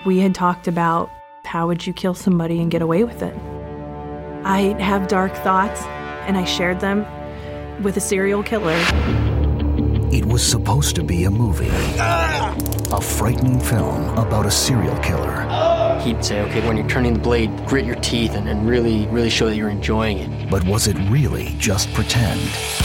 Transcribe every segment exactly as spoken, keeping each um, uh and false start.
We had talked about how would you kill somebody and get away with it. I have dark thoughts, and I shared them with a serial killer. It was supposed to be a movie. Ah! A frightening film about a serial killer. He'd say, okay, when you're turning the blade, grit your teeth and, and really, really show that you're enjoying it. But was it really just pretend?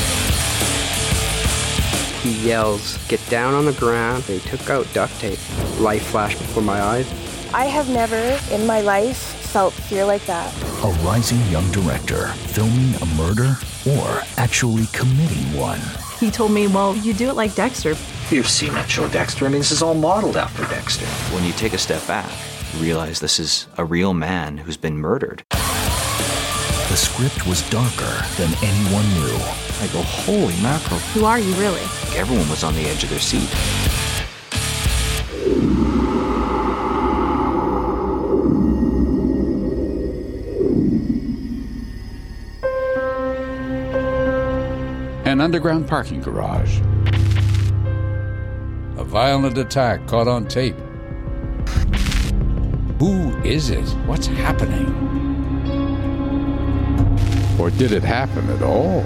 He yells, get down on the ground. They took out duct tape. Life flashed before my eyes. I have never in my life felt fear like that. A rising young director filming a murder or actually committing one. He told me, well, you do it like Dexter. You've seen that show, Dexter. I mean, this is all modeled after Dexter. When you take a step back, you realize this is a real man who's been murdered. The script was darker than anyone knew. I go, holy mackerel. Who are you, really? Everyone was on the edge of their seat. An underground parking garage. A violent attack caught on tape. Who is it? What's happening? Or did it happen at all?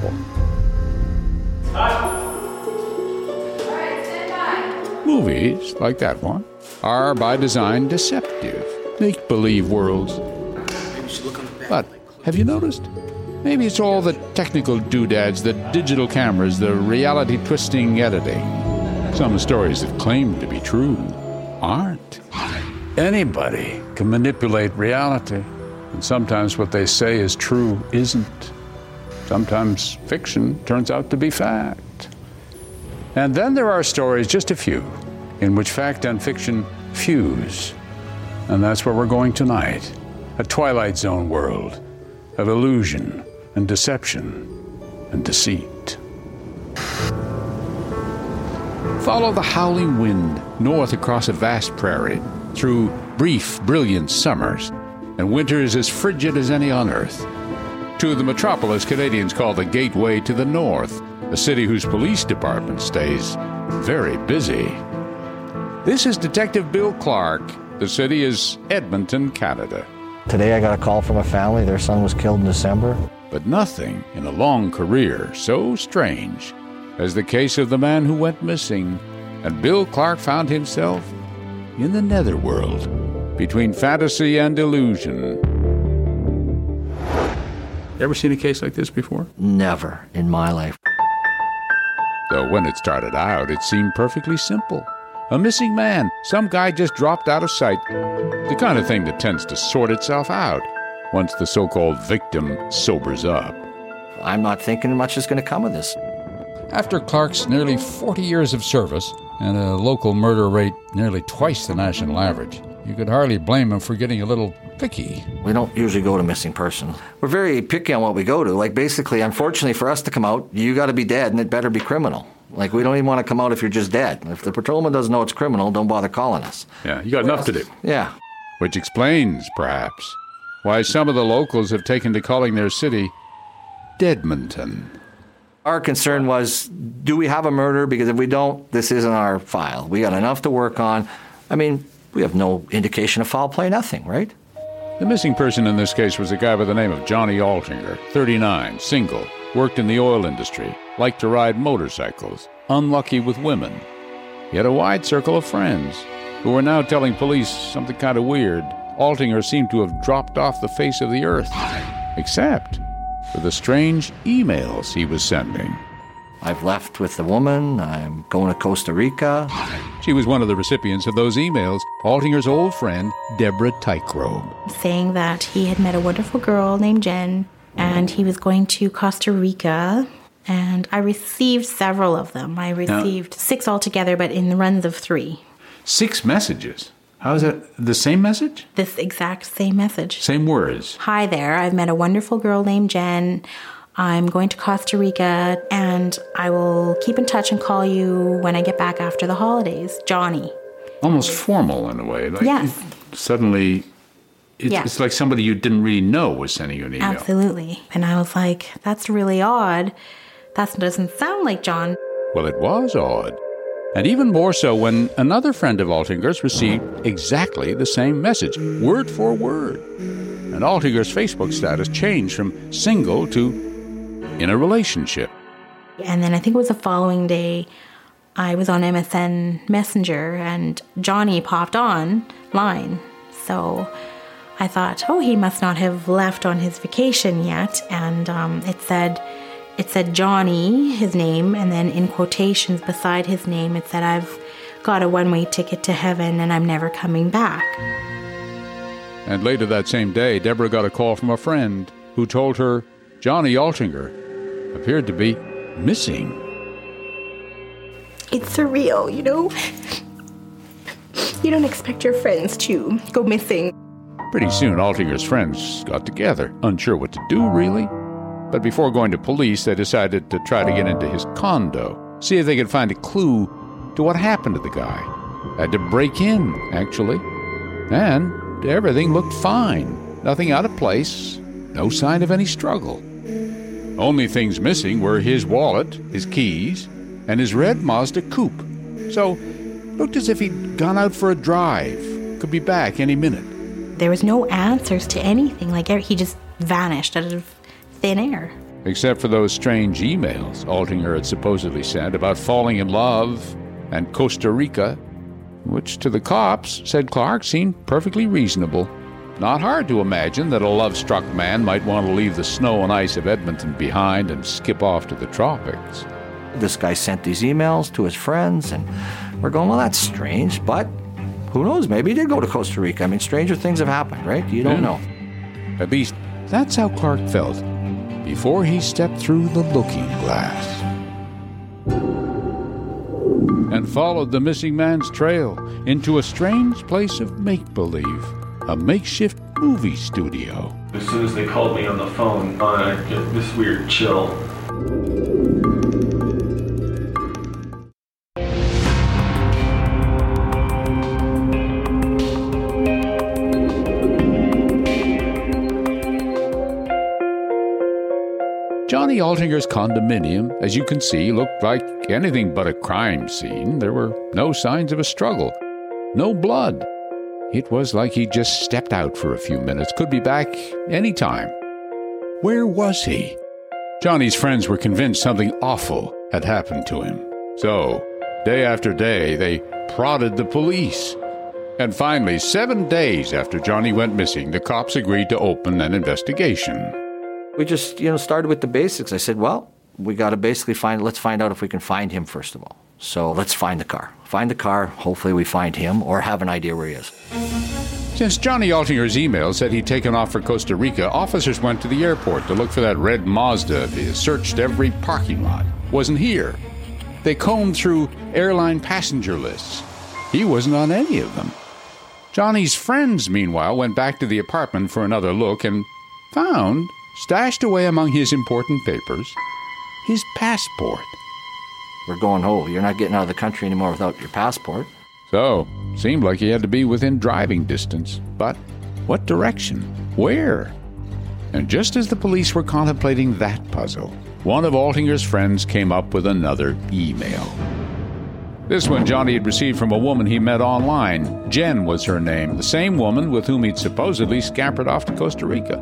Movies, like that one, are by design deceptive, make-believe worlds. But have you noticed? Maybe it's all the technical doodads, the digital cameras, the reality-twisting editing. Some stories that claim to be true aren't. Anybody can manipulate reality, and sometimes what they say is true isn't. Sometimes fiction turns out to be fact. And then there are stories, just a few, in which fact and fiction fuse. And that's where we're going tonight. A Twilight Zone world of illusion and deception and deceit. Follow the howling wind north across a vast prairie, through brief, brilliant summers, and winters as frigid as any on Earth, to the metropolis Canadians call the Gateway to the North, a city whose police department stays very busy. This is Detective Bill Clark. The city is Edmonton, Canada. Today I got a call from a family. Their son was killed in December. But nothing in a long career so strange as the case of the man who went missing, and Bill Clark found himself in the netherworld, between fantasy and illusion. Ever seen a case like this before? Never in my life. Though when it started out, it seemed perfectly simple. A missing man, some guy just dropped out of sight. The kind of thing that tends to sort itself out once the so-called victim sobers up. I'm not thinking much is going to come of this. After Clark's nearly forty years of service and a local murder rate nearly twice the national average, you could hardly blame him for getting a little picky. We don't usually go to missing persons. We're very picky on what we go to. Like, basically, unfortunately for us to come out, you got to be dead and it better be criminal. Like, we don't even want to come out if you're just dead. If the patrolman doesn't know it's criminal, don't bother calling us. Yeah, you got enough to do. Yeah. Which explains, perhaps, why some of the locals have taken to calling their city Deadmonton. Our concern was, do we have a murder? Because if we don't, this isn't our file. We got enough to work on. I mean, we have no indication of foul play, nothing, right? The missing person in this case was a guy by the name of Johnny Altinger, thirty-nine, single, worked in the oil industry, liked to ride motorcycles, unlucky with women. He had a wide circle of friends who were now telling police something kind of weird. Altinger seemed to have dropped off the face of the earth, except for the strange emails he was sending. I've left with the woman. I'm going to Costa Rica. She was one of the recipients of those emails, Altinger's old friend, Deborah Tykerobe. Saying that he had met a wonderful girl named Jen, and he was going to Costa Rica, and I received several of them. I received now, six altogether, but in the runs of three. Six messages? How is that? The same message? This exact same message. Same words. Hi there, I've met a wonderful girl named Jen. I'm going to Costa Rica, and I will keep in touch and call you when I get back after the holidays. Johnny. Almost formal in a way. Like yes. Suddenly, it's, yes. it's like somebody you didn't really know was sending you an email. Absolutely. And I was like, that's really odd. That doesn't sound like John. Well, it was odd. And even more so when another friend of Altinger's received exactly the same message, word for word. And Altinger's Facebook status changed from single to in a relationship. And then I think it was the following day, I was on M S N Messenger and Johnny popped on line. So I thought, oh, he must not have left on his vacation yet. And um, it said, it said Johnny, his name, and then in quotations beside his name, it said, I've got a one-way ticket to heaven and I'm never coming back. And later that same day, Deborah got a call from a friend who told her Johnny Altinger appeared to be missing. It's surreal, you know? You don't expect your friends to go missing. Pretty soon, Altinger's friends got together, unsure what to do, really. But before going to police, they decided to try to get into his condo, see if they could find a clue to what happened to the guy. Had to break in, actually. And everything looked fine. Nothing out of place, no sign of any struggle. Only things missing were his wallet, his keys, and his red Mazda coupe. So, looked as if he'd gone out for a drive. Could be back any minute. There was no answers to anything. Like, he just vanished out of thin air. Except for those strange emails Altinger had supposedly sent about falling in love and Costa Rica, which to the cops, said Clark, seemed perfectly reasonable. Not hard to imagine that a love-struck man might want to leave the snow and ice of Edmonton behind and skip off to the tropics. This guy sent these emails to his friends, and we're going, well, that's strange, but who knows? Maybe he did go to Costa Rica. I mean, stranger things have happened, right? You don't yeah. know. At least, that's how Clark felt before he stepped through the looking glass and followed the missing man's trail into a strange place of make-believe, a makeshift movie studio. As soon as they called me on the phone, I get this weird chill. Johnny Altinger's condominium, as you can see, looked like anything but a crime scene. There were no signs of a struggle, no blood. It was like he just stepped out for a few minutes, could be back any time. Where was he? Johnny's friends were convinced something awful had happened to him. So, day after day, they prodded the police. And finally, seven days after Johnny went missing, the cops agreed to open an investigation. We just, you know, started with the basics. I said, well, we got to basically find, let's find out if we can find him first of all. So let's find the car. Find the car, hopefully we find him or have an idea where he is. Since Johnny Altinger's email said he'd taken off for Costa Rica, officers went to the airport to look for that red Mazda of his, searched every parking lot. Wasn't here. They combed through airline passenger lists. He wasn't on any of them. Johnny's friends, meanwhile, went back to the apartment for another look and found, stashed away among his important papers, his passport. We're going, oh, you're not getting out of the country anymore without your passport. So, seemed like he had to be within driving distance. But what direction? Where? And just as the police were contemplating that puzzle, one of Altinger's friends came up with another email. This one Johnny had received from a woman he met online. Jen was her name, the same woman with whom he'd supposedly scampered off to Costa Rica.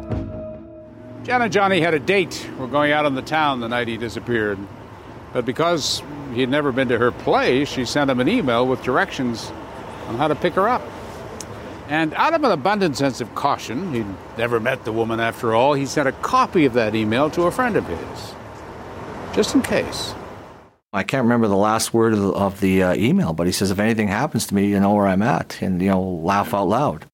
Jen and Johnny had a date. We're going out in the town the night he disappeared. But because he'd never been to her place, she sent him an email with directions on how to pick her up. And out of an abundant sense of caution, he'd never met the woman after all, he sent a copy of that email to a friend of his, just in case. I can't remember the last word of the, of the uh, email, but he says, if anything happens to me, you know where I'm at, and, you know, laugh out loud.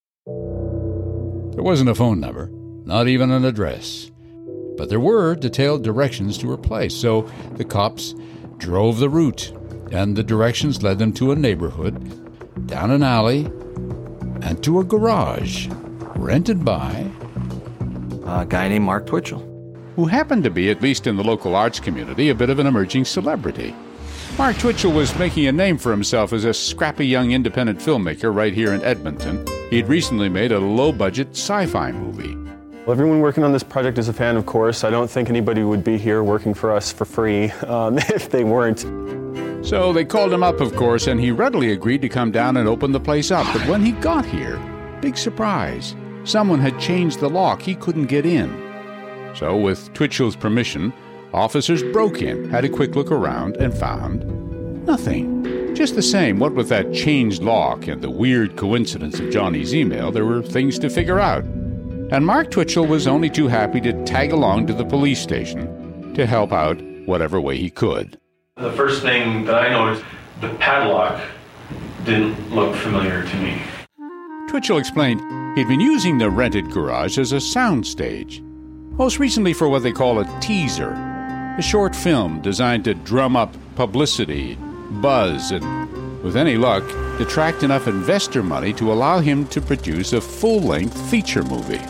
There wasn't a phone number, not even an address. But there were detailed directions to her place, so the cops drove the route, and the directions led them to a neighborhood, down an alley, and to a garage rented by a guy named Mark Twitchell, who happened to be, at least in the local arts community, a bit of an emerging celebrity. Mark Twitchell was making a name for himself as a scrappy young independent filmmaker right here in Edmonton. He'd recently made a low-budget sci-fi movie. Well, everyone working on this project is a fan, of course. I don't think anybody would be here working for us for free um, if they weren't. So they called him up, of course, and he readily agreed to come down and open the place up. But when he got here, big surprise. Someone had changed the lock. He couldn't get in. So with Twitchell's permission, officers broke in, had a quick look around, and found nothing. Just the same, what with that changed lock and the weird coincidence of Johnny's email, there were things to figure out. And Mark Twitchell was only too happy to tag along to the police station to help out whatever way he could. The first thing that I noticed, the padlock didn't look familiar to me. Twitchell explained he'd been using the rented garage as a soundstage, most recently for what they call a teaser, a short film designed to drum up publicity, buzz, and, with any luck, attract enough investor money to allow him to produce a full-length feature movie.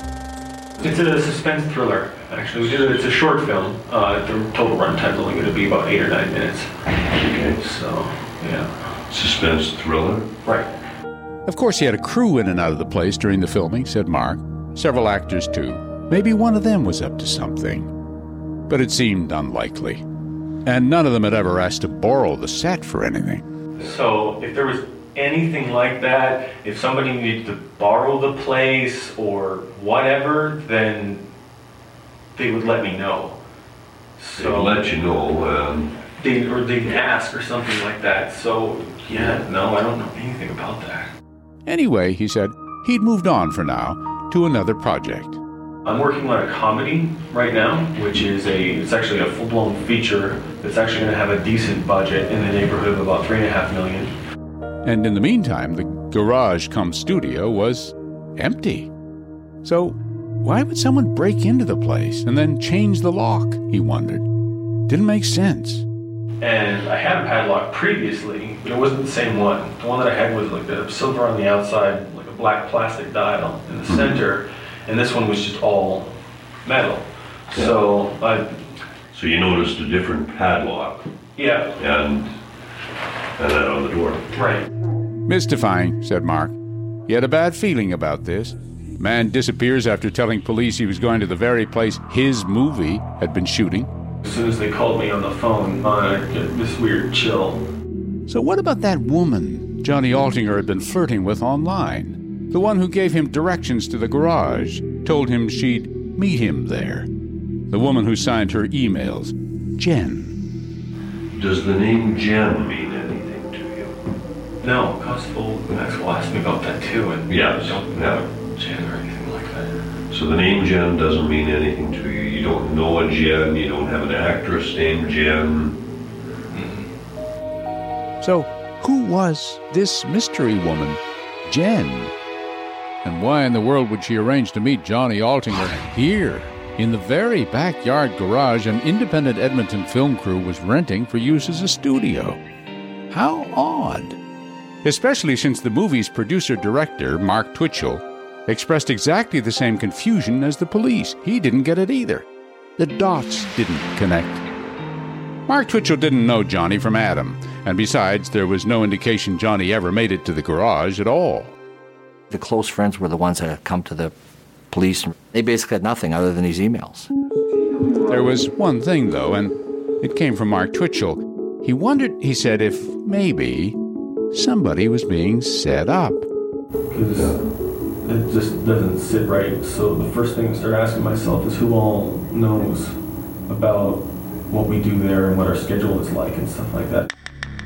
It's a suspense thriller, actually. We did it, it's a short film. Uh, the total runtime is only going to be about eight or nine minutes. Okay. So, yeah. Suspense thriller? Right. Of course, he had a crew in and out of the place during the filming, said Mark. Several actors, too. Maybe one of them was up to something. But it seemed unlikely. And none of them had ever asked to borrow the set for anything. So, if there was anything like that, if somebody needed to borrow the place or whatever, then they would let me know. So they would let you know. Um, they, or they'd ask or something like that. So, yeah, no, I don't know anything about that. Anyway, he said, he'd moved on for now to another project. I'm working on a comedy right now, which is a, it's actually a full-blown feature that's actually going to have a decent budget in the neighborhood of about three and a half million. And in the meantime, the garage cum studio was empty. So why would someone break into the place and then change the lock, he wondered. Didn't make sense. And I had a padlock previously, but it wasn't the same one. The one that I had was like the silver on the outside, like a black plastic dial in the center, and this one was just all metal. Yeah. So I... So you noticed a different padlock. Yeah. And... and that on the door. Right. Mystifying, said Mark. He had a bad feeling about this. Man disappears after telling police he was going to the very place his movie had been shooting. As soon as they called me on the phone, I get this weird chill. So what about that woman Johnny Altinger had been flirting with online? The one who gave him directions to the garage, told him she'd meet him there. The woman who signed her emails, Jen. Does the name Jen mean anything to you? No, Constable Maxwell asked me about that too, and yes. I don't know Jen or anything like that. So the name Jen doesn't mean anything to you. You don't know a Jen. You don't have an actress named Jen. Mm-hmm. So who was this mystery woman, Jen? And why in the world would she arrange to meet Johnny Altinger here, in the very backyard garage an independent Edmonton film crew was renting for use as a studio? How odd. Especially since the movie's producer-director, Mark Twitchell, expressed exactly the same confusion as the police. He didn't get it either. The dots didn't connect. Mark Twitchell didn't know Johnny from Adam, and besides, there was no indication Johnny ever made it to the garage at all. The close friends were the ones that had come to the police. They basically had nothing other than these emails. There was one thing, though, and it came from Mark Twitchell. He wondered, he said, if maybe somebody was being set up. Because it just doesn't sit right. So the first thing I start asking myself is who all knows about what we do there and what our schedule is like and stuff like that.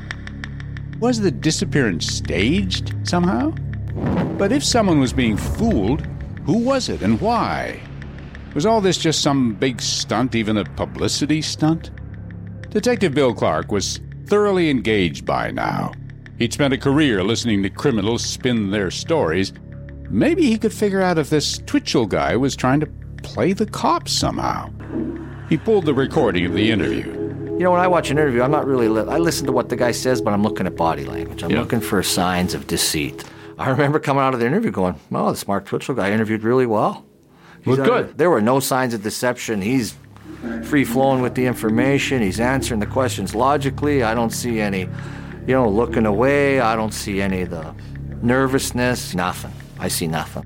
Was the disappearance staged somehow? But if someone was being fooled, who was it and why? Was all this just some big stunt, even a publicity stunt? Detective Bill Clark was thoroughly engaged by now. He'd spent a career listening to criminals spin their stories. Maybe he could figure out if this Twitchell guy was trying to play the cops somehow. He pulled the recording of the interview. You know, when I watch an interview, I'm not really... Li- I listen to what the guy says, but I'm looking at body language. I'm yeah. looking for signs of deceit. I remember coming out of the interview going, oh, this Mark Twitchell guy interviewed really well. Looked good. There were no signs of deception. He's free-flowing with the information. He's answering the questions logically. I don't see any, you know, looking away. I don't see any of the nervousness. Nothing. I see nothing.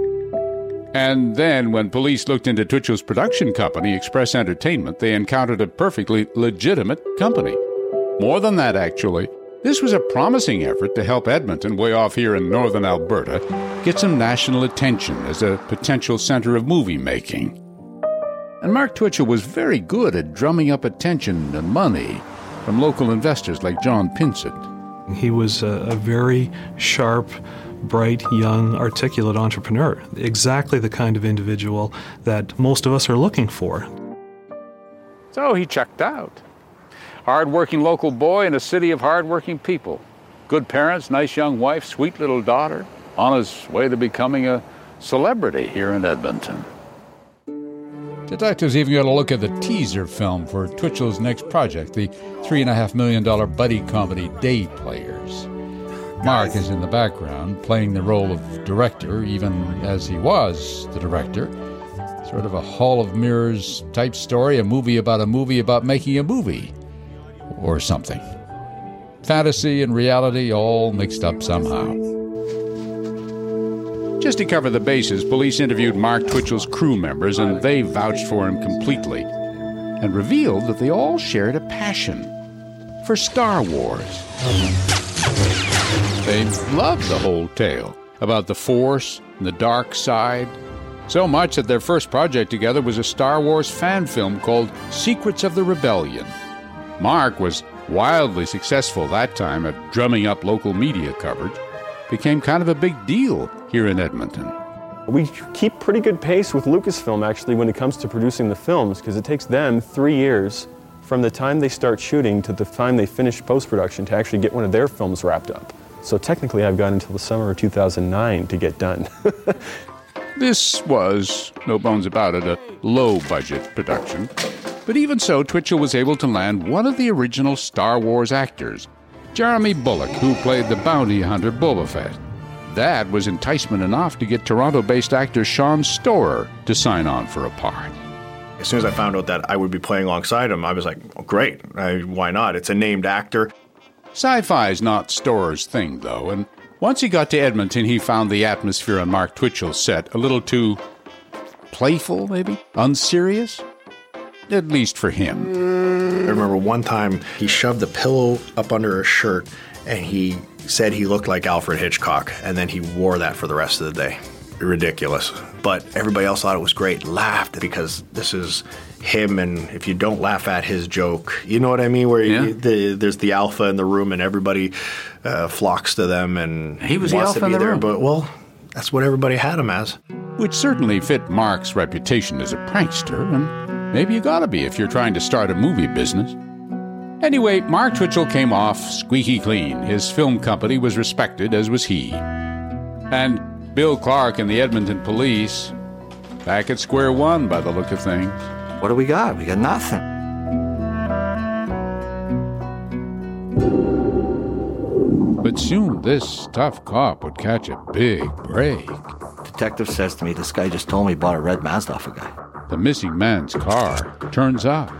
And then when police looked into Twitchell's production company, Express Entertainment, they encountered a perfectly legitimate company. More than that, actually. This was a promising effort to help Edmonton, way off here in northern Alberta, get some national attention as a potential center of movie making. And Mark Twitchell was very good at drumming up attention and money from local investors like John Pinsent. He was a, a very sharp, bright, young, articulate entrepreneur. Exactly the kind of individual that most of us are looking for. So he checked out. Hard-working local boy in a city of hard-working people. Good parents, nice young wife, sweet little daughter, on his way to becoming a celebrity here in Edmonton. Detectives even got a look at the teaser film for Twitchell's next project, the three and a half million dollar buddy comedy Day Players. Mark is in the background, playing the role of director, even as he was the director. Sort of a Hall of Mirrors type story, a movie about a movie about making a movie. Or something. Fantasy and reality all mixed up somehow. Just to cover the bases, police interviewed Mark Twitchell's crew members, and they vouched for him completely, and revealed that they all shared a passion for Star Wars. They loved the whole tale about the Force and the dark side, so much that their first project together was a Star Wars fan film called Secrets of the Rebellion. Mark was wildly successful that time at drumming up local media coverage. Became kind of a big deal here in Edmonton. We keep pretty good pace with Lucasfilm, actually, when it comes to producing the films, because it takes them three years from the time they start shooting to the time they finish post-production to actually get one of their films wrapped up. So technically, I've got until the summer of two thousand nine to get done. This was, no bones about it, a low-budget production. But even so, Twitchell was able to land one of the original Star Wars actors, Jeremy Bulloch, who played the bounty hunter Boba Fett. That was enticement enough to get Toronto-based actor Sean Storer to sign on for a part. As soon as I found out that I would be playing alongside him, I was like, oh, great, I, why not? It's a named actor. Sci-fi's not Storer's thing, though, and once he got to Edmonton, he found the atmosphere on Mark Twitchell's set a little too playful, maybe? Unserious? At least for him. I remember one time he shoved a pillow up under his shirt and he said he looked like Alfred Hitchcock, and then he wore that for the rest of the day. Ridiculous. But everybody else thought it was great, laughed, because this is him, and if you don't laugh at his joke, you know what I mean? Where yeah. you, the, there's the alpha in the room and everybody uh, flocks to them and he was wants the alpha to be in the there. room. But, well, that's what everybody had him as. Which certainly fit Mark's reputation as a prankster, and maybe you gotta be if you're trying to start a movie business. Anyway, Mark Twitchell came off squeaky clean. His film company was respected, as was he. And Bill Clark and the Edmonton police, back at square one by the look of things. What do we got? We got nothing. But soon this tough cop would catch a big break. Detective says to me, this guy just told me he bought a red Mazda off a guy. The missing man's car turns up.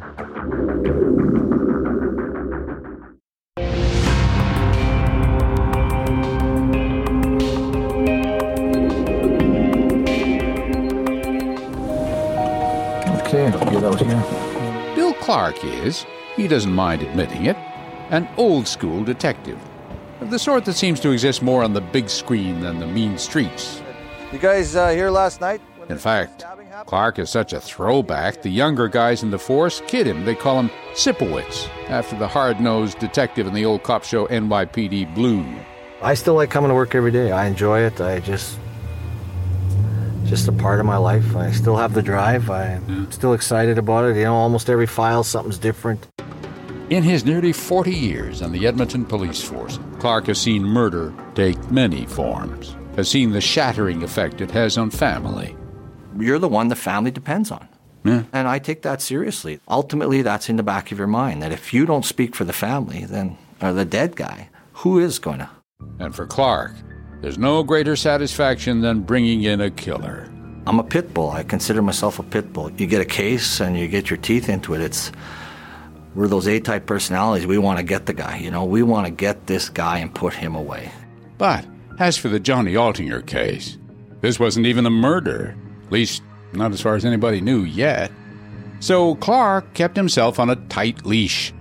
Okay, I'll get out here. Bill Clark is, he doesn't mind admitting it, an old-school detective. Of the sort that seems to exist more on the big screen than the mean streets. You guys uh, here last night? In fact, Clark is such a throwback, the younger guys in the force kid him. They call him Sipowicz, after the hard-nosed detective in the old cop show N Y P D Blue. I still like coming to work every day. I enjoy it. I just... just a part of my life. I still have the drive. I'm still excited about it. You know, almost every file, something's different. In his nearly forty years on the Edmonton Police Force, Clark has seen murder take many forms, has seen the shattering effect it has on family. You're the one the family depends on. Yeah. And I take that seriously. Ultimately, that's in the back of your mind, that if you don't speak for the family, then, or the dead guy, who is going to? And for Clark, there's no greater satisfaction than bringing in a killer. I'm a pit bull. I consider myself a pit bull. You get a case and you get your teeth into it. It's we're those A-type personalities. We want to get the guy, you know. We want to get this guy and put him away. But as for the Johnny Altinger case, this wasn't even a murder. At least, not as far as anybody knew yet. So Clark kept himself on a tight leash.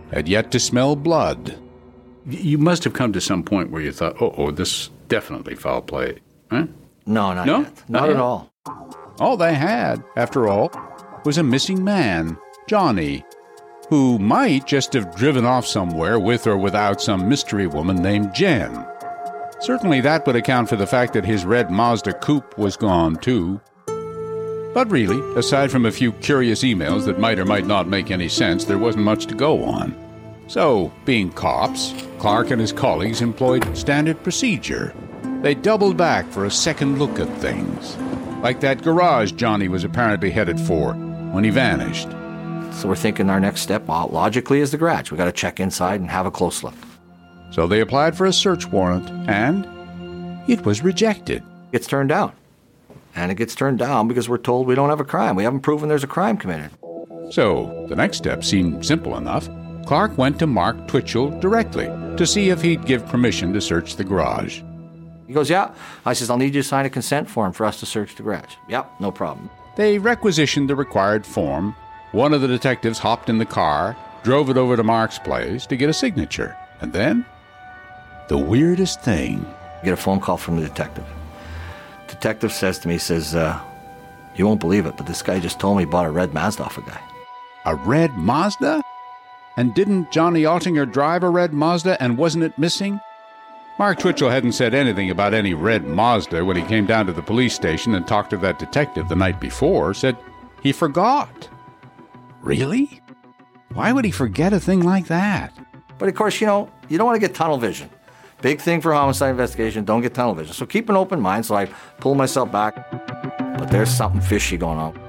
had yet to smell blood. You must have come to some point where you thought, oh, oh this definitely foul play. Huh? No, not no? yet. Not, not at all. All they had, after all, was a missing man, Johnny, who might just have driven off somewhere with or without some mystery woman named Jen. Certainly that would account for the fact that his red Mazda coupe was gone, too. But really, aside from a few curious emails that might or might not make any sense, there wasn't much to go on. So, being cops, Clark and his colleagues employed standard procedure. They doubled back for a second look at things. Like that garage Johnny was apparently headed for when he vanished. So we're thinking our next step, well, logically, is the garage. We got to check inside and have a close look. So they applied for a search warrant, and it was rejected. It's turned down. And it gets turned down because we're told we don't have a crime. We haven't proven there's a crime committed. So the next step seemed simple enough. Clark went to Mark Twitchell directly to see if he'd give permission to search the garage. He goes, yeah. I says, I'll need you to sign a consent form for us to search the garage. Yep, no problem. They requisitioned the required form. One of the detectives hopped in the car, drove it over to Mark's place to get a signature. And then, the weirdest thing. I get a phone call from the detective. Detective says to me, he says, uh, you won't believe it, but this guy just told me he bought a red Mazda off a guy. A red Mazda? And didn't Johnny Altinger drive a red Mazda, and wasn't it missing? Mark Twitchell hadn't said anything about any red Mazda when he came down to the police station and talked to that detective the night before, said he forgot. Really? Why would he forget a thing like that? But of course, you know, you don't want to get tunnel vision. Big thing for homicide investigation, don't get tunnel vision. So keep an open mind, so I pull myself back. But there's something fishy going on.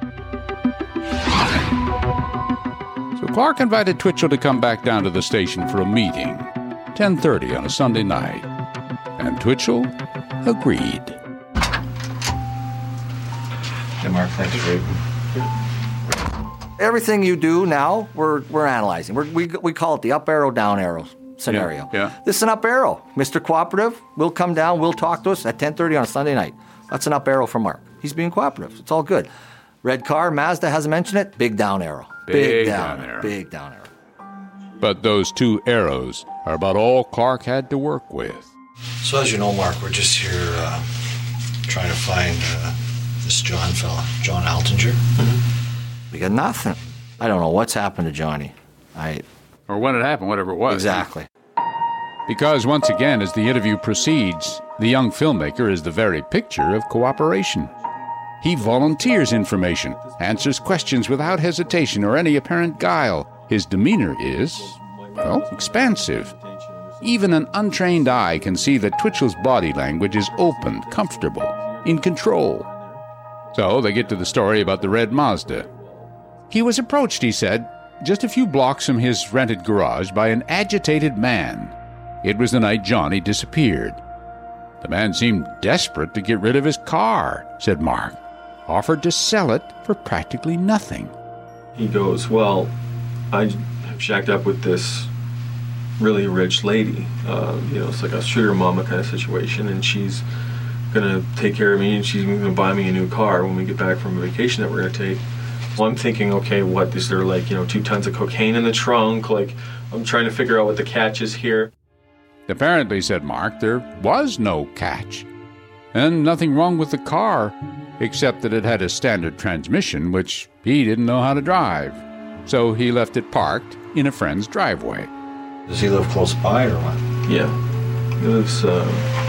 So Clark invited Twitchell to come back down to the station for a meeting, ten thirty on a Sunday night. And Twitchell agreed. Hey, Mark, thanks for everything you do now, we're we're analyzing. We're, we we call it the up arrow, down arrow scenario. Yeah, yeah. This is an up arrow. Mister Cooperative will come down, will talk to us at ten thirty on a Sunday night. That's an up arrow for Mark. He's being cooperative. It's all good. Red car, Mazda hasn't mentioned it. Big down arrow. Big, Big down, down arrow. Big down arrow. But those two arrows are about all Clark had to work with. So as you know, Mark, we're just here uh, trying to find uh, this John fella, John Altinger. We got nothing. I don't know what's happened to Johnny. I Or when it happened, whatever it was. Exactly. Because once again, as the interview proceeds, the young filmmaker is the very picture of cooperation. He volunteers information, answers questions without hesitation or any apparent guile. His demeanor is, well, expansive. Even an untrained eye can see that Twitchell's body language is open, comfortable, in control. So they get to the story about the red Mazda. He was approached, he said, just a few blocks from his rented garage by an agitated man. It was the night Johnny disappeared. The man seemed desperate to get rid of his car, said Mark. Offered to sell it for practically nothing. He goes, well, I have shacked up with this really rich lady. Uh, you know, it's like a sugar mama kind of situation, and she's going to take care of me, and she's going to buy me a new car when we get back from a vacation that we're going to take. Well, I'm thinking, okay, what, is there like, you know, two tons of cocaine in the trunk? Like, I'm trying to figure out what the catch is here. Apparently, said Mark, there was no catch. And nothing wrong with the car, except that it had a standard transmission, which he didn't know how to drive. So he left it parked in a friend's driveway. Does he live close by or what? Yeah. He lives uh,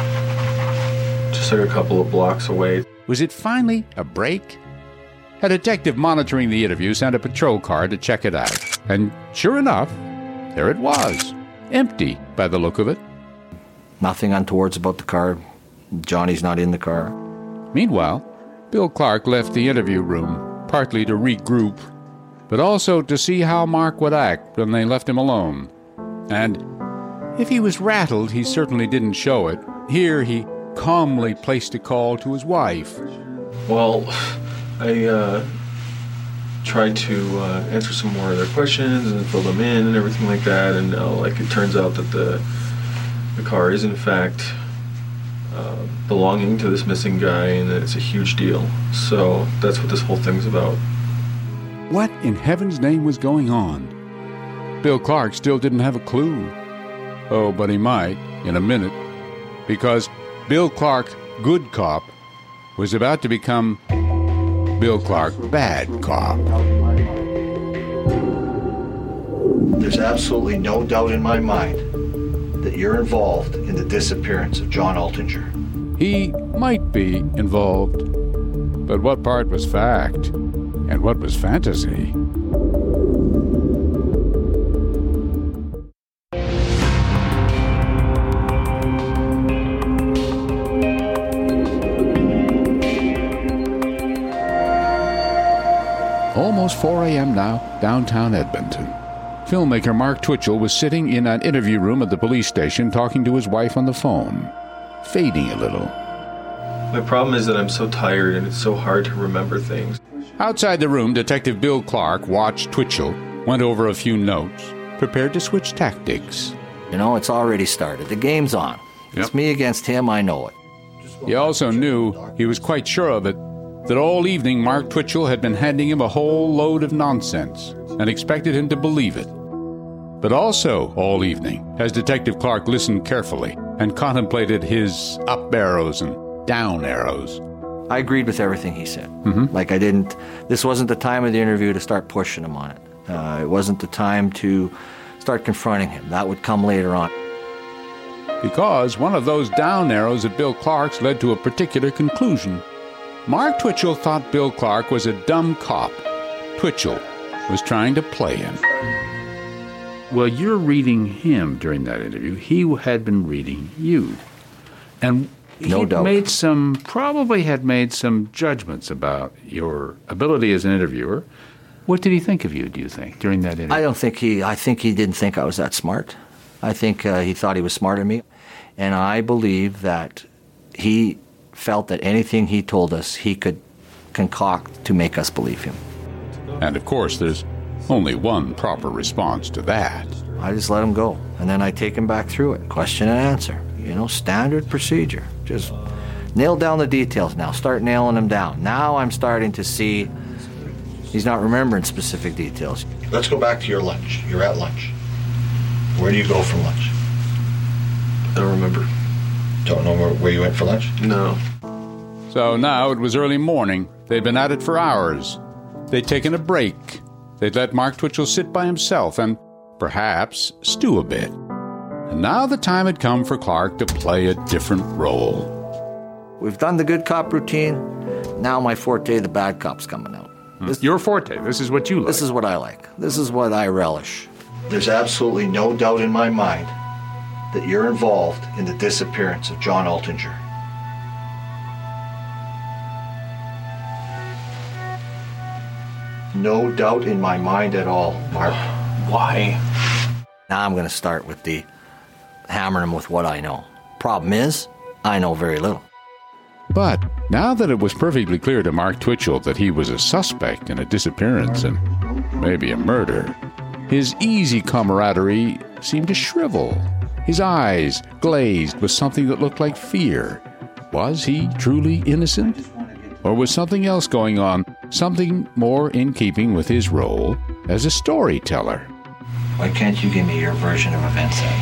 just like a couple of blocks away. Was it finally a break? A detective monitoring the interview sent a patrol car to check it out. And sure enough, there it was. Empty, by the look of it. Nothing untowards about the car. Johnny's not in the car. Meanwhile, Bill Clark left the interview room, partly to regroup, but also to see how Mark would act when they left him alone. And if he was rattled, he certainly didn't show it. Here he calmly placed a call to his wife. Well, I uh, tried to uh, answer some more of their questions and fill them in and everything like that, and uh, like it turns out that the the car is in fact uh, belonging to this missing guy, and that it's a huge deal. So that's what this whole thing's about. What in heaven's name was going on? Bill Clark still didn't have a clue. Oh, but he might in a minute, because Bill Clark, good cop, was about to become Bill Clark, bad cop. There's absolutely no doubt in my mind that you're involved in the disappearance of John Altinger. He might be involved, but what part was fact and what was fantasy? Almost four a.m. now, downtown Edmonton. Filmmaker Mark Twitchell was sitting in an interview room at the police station talking to his wife on the phone, fading a little. My problem is that I'm so tired and it's so hard to remember things. Outside the room, Detective Bill Clark watched Twitchell, went over a few notes, prepared to switch tactics. You know, it's already started. The game's on. It's Yep. me against him, I know it. He also knew, he was quite sure of it, that all evening Mark Twitchell had been handing him a whole load of nonsense and expected him to believe it. But also, all evening, as Detective Clark listened carefully and contemplated his up arrows and down arrows. I agreed with everything he said. Mm-hmm. Like I didn't, this wasn't the time of the interview to start pushing him on it. Uh, it wasn't the time to start confronting him. That would come later on. Because one of those down arrows at Bill Clark's led to a particular conclusion. Mark Twitchell thought Bill Clark was a dumb cop. Twitchell was trying to play him. Well, you're reading him during that interview. He had been reading you. And No he doubt. made some, probably had made some judgments about your ability as an interviewer. What did he think of you, do you think, during that interview? I don't think he, I think he didn't think I was that smart. I think uh, he thought he was smarter than me. And I believe that he felt that anything he told us, he could concoct to make us believe him. And of course, there's only one proper response to that. I just let him go, and then I take him back through it, question and answer. You know, standard procedure. Just nail down the details now. Start nailing them down. Now I'm starting to see he's not remembering specific details. Let's go back to your lunch. You're at lunch. Where do you go for lunch? I don't remember. Don't know where, where you went for lunch? No. So now it was early morning. They'd been at it for hours. They'd taken a break. They'd let Mark Twitchell sit by himself and perhaps stew a bit. And now the time had come for Clark to play a different role. We've done the good cop routine. Now my forte, the bad cop's coming out. This, Your forte. This is what you like. This is what I like. This is what I relish. There's absolutely no doubt in my mind that you're involved in the disappearance of John Altinger. No doubt in my mind at all, Mark. Why? Now I'm going to start with the hammering him with what I know. Problem is, I know very little. But now that it was perfectly clear to Mark Twitchell that he was a suspect in a disappearance and maybe a murder, his easy camaraderie seemed to shrivel. His eyes glazed with something that looked like fear. Was he truly innocent? Or was something else going on, something more in keeping with his role as a storyteller? Why can't you give me your version of events that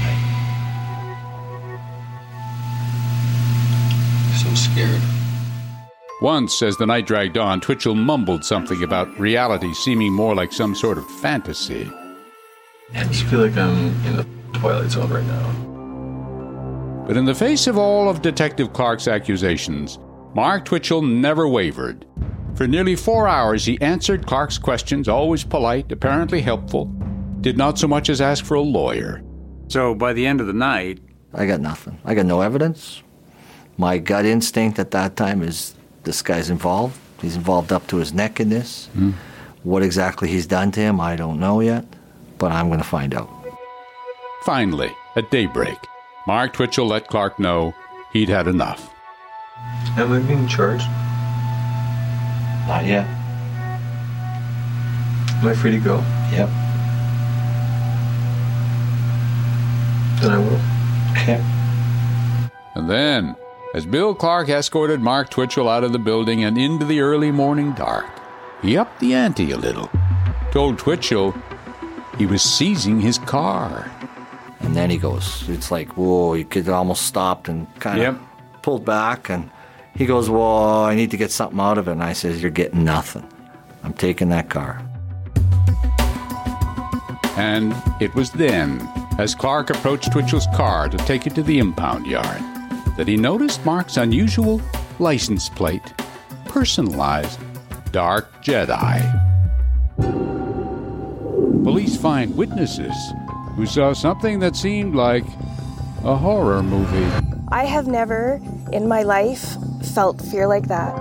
night? So scared. Once, as the night dragged on, Twitchell mumbled something about reality seeming more like some sort of fantasy. I just feel like I'm in the Twilight Zone right now. But in the face of all of Detective Clark's accusations, Mark Twitchell never wavered. For nearly four hours, he answered Clark's questions, always polite, apparently helpful, did not so much as ask for a lawyer. So by the end of the night... I got nothing. I got no evidence. My gut instinct at that time is this guy's involved. He's involved up to his neck in this. Hmm. What exactly he's done to him, I don't know yet, but I'm going to find out. Finally, at daybreak, Mark Twitchell let Clark know he'd had enough. Am I being charged? Not yet. Am I free to go? Yep. Then I will. Okay. And then, as Bill Clark escorted Mark Twitchell out of the building and into the early morning dark, he upped the ante a little, told Twitchell he was seizing his car. And then he goes, it's like, whoa, he could almost stopped and kind of Yep. pulled back. And he goes, whoa, I need to get something out of it. And I says, you're getting nothing. I'm taking that car. And it was then, as Clark approached Twitchell's car to take it to the impound yard, that he noticed Mark's unusual license plate, personalized Dark Jedi. Police find witnesses who saw something that seemed like a horror movie. I have never in my life felt fear like that.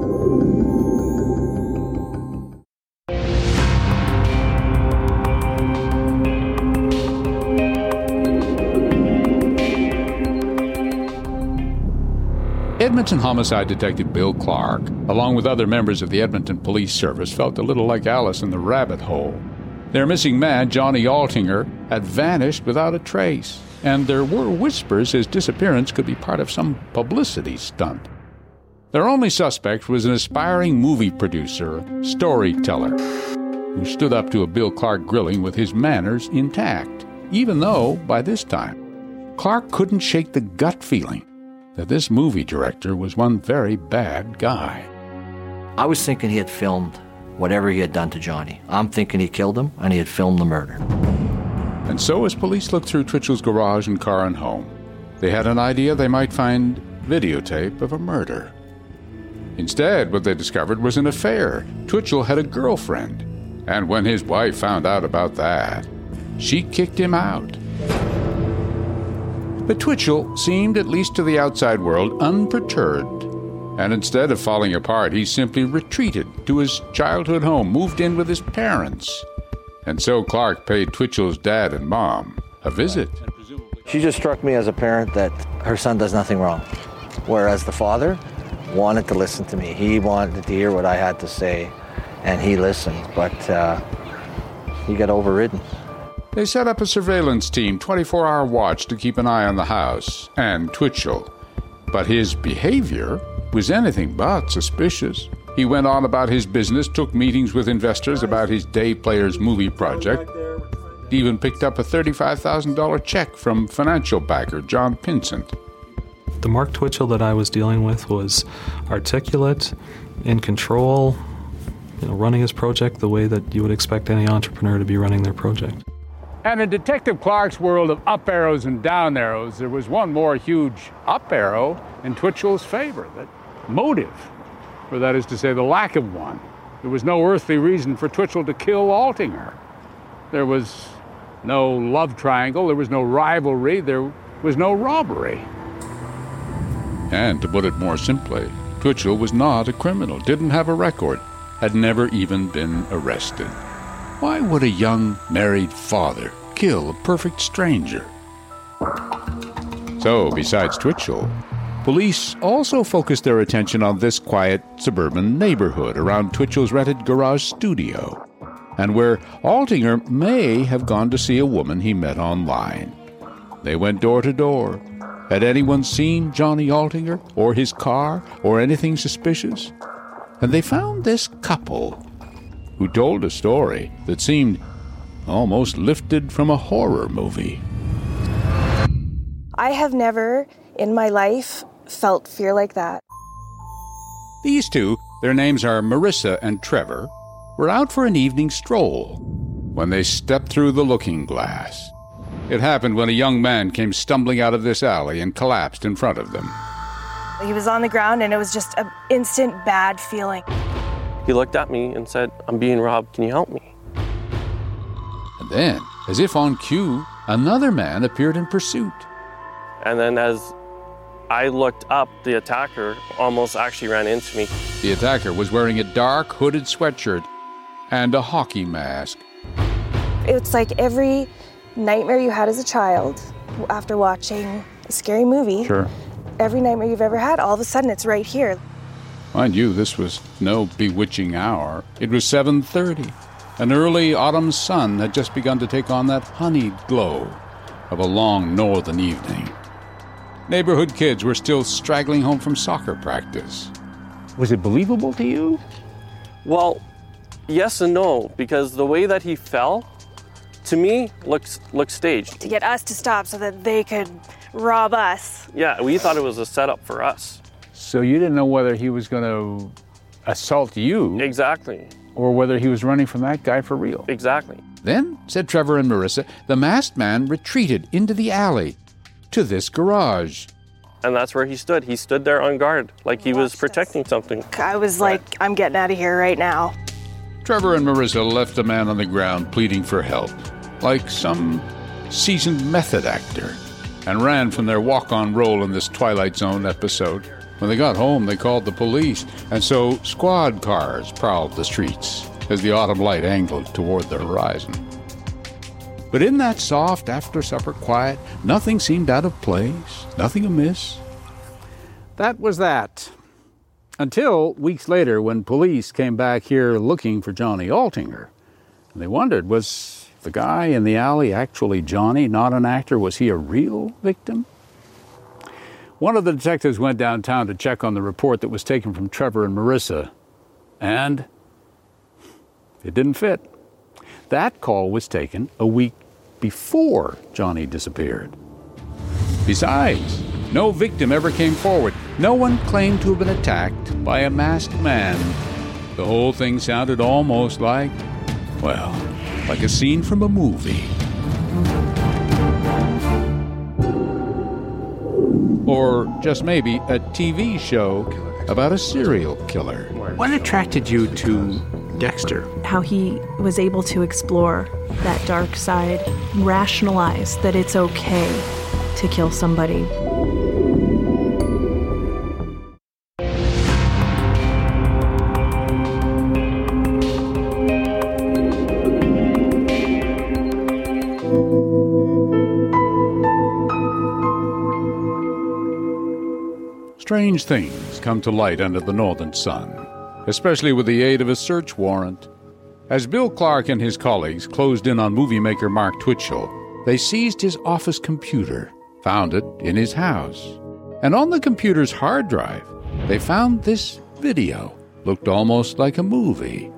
Edmonton homicide detective Bill Clark, along with other members of the Edmonton Police Service, felt a little like Alice in the rabbit hole. Their missing man, Johnny Altinger, had vanished without a trace, and there were whispers his disappearance could be part of some publicity stunt. Their only suspect was an aspiring movie producer, storyteller, who stood up to a Bill Clark grilling with his manners intact, even though, by this time, Clark couldn't shake the gut feeling that this movie director was one very bad guy. I was thinking he had filmed whatever he had done to Johnny. I'm thinking he killed him and he had filmed the murder. And so as police looked through Twitchell's garage and car and home, they had an idea they might find videotape of a murder. Instead, what they discovered was an affair. Twitchell had a girlfriend, and when his wife found out about that, she kicked him out. But Twitchell seemed, at least to the outside world, unperturbed. And instead of falling apart, he simply retreated to his childhood home, moved in with his parents. And so Clark paid Twitchell's dad and mom a visit. She just struck me as a parent that her son does nothing wrong. Whereas the father wanted to listen to me. He wanted to hear what I had to say, and he listened. But uh, he got overridden. They set up a surveillance team, twenty-four hour watch to keep an eye on the house and Twitchell. But his behavior was anything but suspicious. He went on about his business, took meetings with investors about his Day Players movie project, even picked up a thirty-five thousand dollars check from financial backer John Pinsent. The Mark Twitchell that I was dealing with was articulate, in control, you know, running his project the way that you would expect any entrepreneur to be running their project. And in Detective Clark's world of up arrows and down arrows, there was one more huge up arrow in Twitchell's favor, that motive, or that is to say, the lack of one. There was no earthly reason for Twitchell to kill Altinger. There was no love triangle, there was no rivalry, there was no robbery. And to put it more simply, Twitchell was not a criminal, didn't have a record, had never even been arrested. Why would a young married father kill a perfect stranger? So, besides Twitchell, police also focused their attention on this quiet suburban neighborhood around Twitchell's rented garage studio, and where Altinger may have gone to see a woman he met online. They went door to door. Had anyone seen Johnny Altinger, or his car, or anything suspicious? And they found this couple, who told a story that seemed almost lifted from a horror movie. I have never in my life felt fear like that. These two, their names are Marissa and Trevor, were out for an evening stroll when they stepped through the looking glass. It happened when a young man came stumbling out of this alley and collapsed in front of them. He was on the ground and it was just an instant bad feeling. He looked at me and said, "I'm being robbed, can you help me?" And then, as if on cue, another man appeared in pursuit. And then as I looked up, the attacker almost actually ran into me. The attacker was wearing a dark hooded sweatshirt and a hockey mask. It's like every nightmare you had as a child after watching a scary movie. Sure. Every nightmare you've ever had, all of a sudden it's right here. Mind you, this was no bewitching hour. It was seven thirty. An early autumn sun had just begun to take on that honeyed glow of a long northern evening. Neighborhood kids were still straggling home from soccer practice. Was it believable to you? Well, yes and no, because the way that he fell to me, looks looks staged. To get us to stop so that they could rob us. Yeah, we thought it was a setup for us. So you didn't know whether he was going to assault you. Exactly. Or whether he was running from that guy for real. Exactly. Then, said Trevor and Marissa, the masked man retreated into the alley to this garage. And that's where he stood. He stood there on guard, like he was protecting something. I was like, I'm getting out of here right now. Trevor and Marissa left the man on the ground pleading for help, like some seasoned method actor, and ran from their walk-on role in this Twilight Zone episode. When they got home, they called the police, and so squad cars prowled the streets as the autumn light angled toward the horizon. But in that soft after-supper quiet, nothing seemed out of place, nothing amiss. That was that. Until weeks later, when police came back here looking for Johnny Altinger. And they wondered, was the guy in the alley actually Johnny, not an actor? Was he a real victim? One of the detectives went downtown to check on the report that was taken from Trevor and Marissa, and it didn't fit. That call was taken a week before Johnny disappeared. Besides, no victim ever came forward. No one claimed to have been attacked by a masked man. The whole thing sounded almost like, well, like a scene from a movie. Or just maybe a T V show about a serial killer. What attracted you to Dexter? How he was able to explore that dark side, rationalize that it's okay to kill somebody. Strange things come to light under the northern sun, especially with the aid of a search warrant. As Bill Clark and his colleagues closed in on movie maker Mark Twitchell, they seized his office computer, found it in his house. And on the computer's hard drive, they found this video. Looked almost like a movie.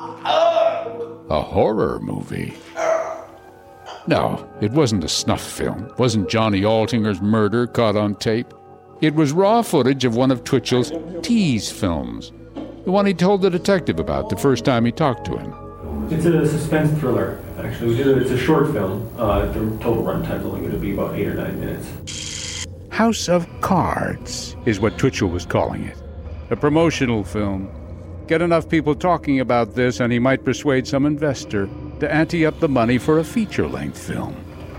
A horror movie. No, it wasn't a snuff film. It wasn't Johnny Altinger's murder caught on tape. It was raw footage of one of Twitchell's tease films, the one he told the detective about the first time he talked to him. It's a suspense thriller, actually. We did a, it's a short film. Uh, the total runtime is only going to be about eight or nine minutes. House of Cards is what Twitchell was calling it. A promotional film. Get enough people talking about this and he might persuade some investor to ante up the money for a feature-length film.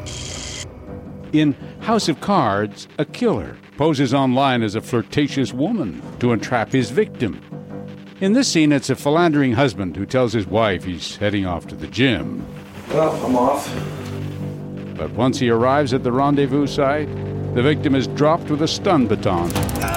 In House of Cards, a killer poses online as a flirtatious woman to entrap his victim. In this scene, it's a philandering husband who tells his wife he's heading off to the gym. Well, I'm off. But once he arrives at the rendezvous site, the victim is dropped with a stun baton,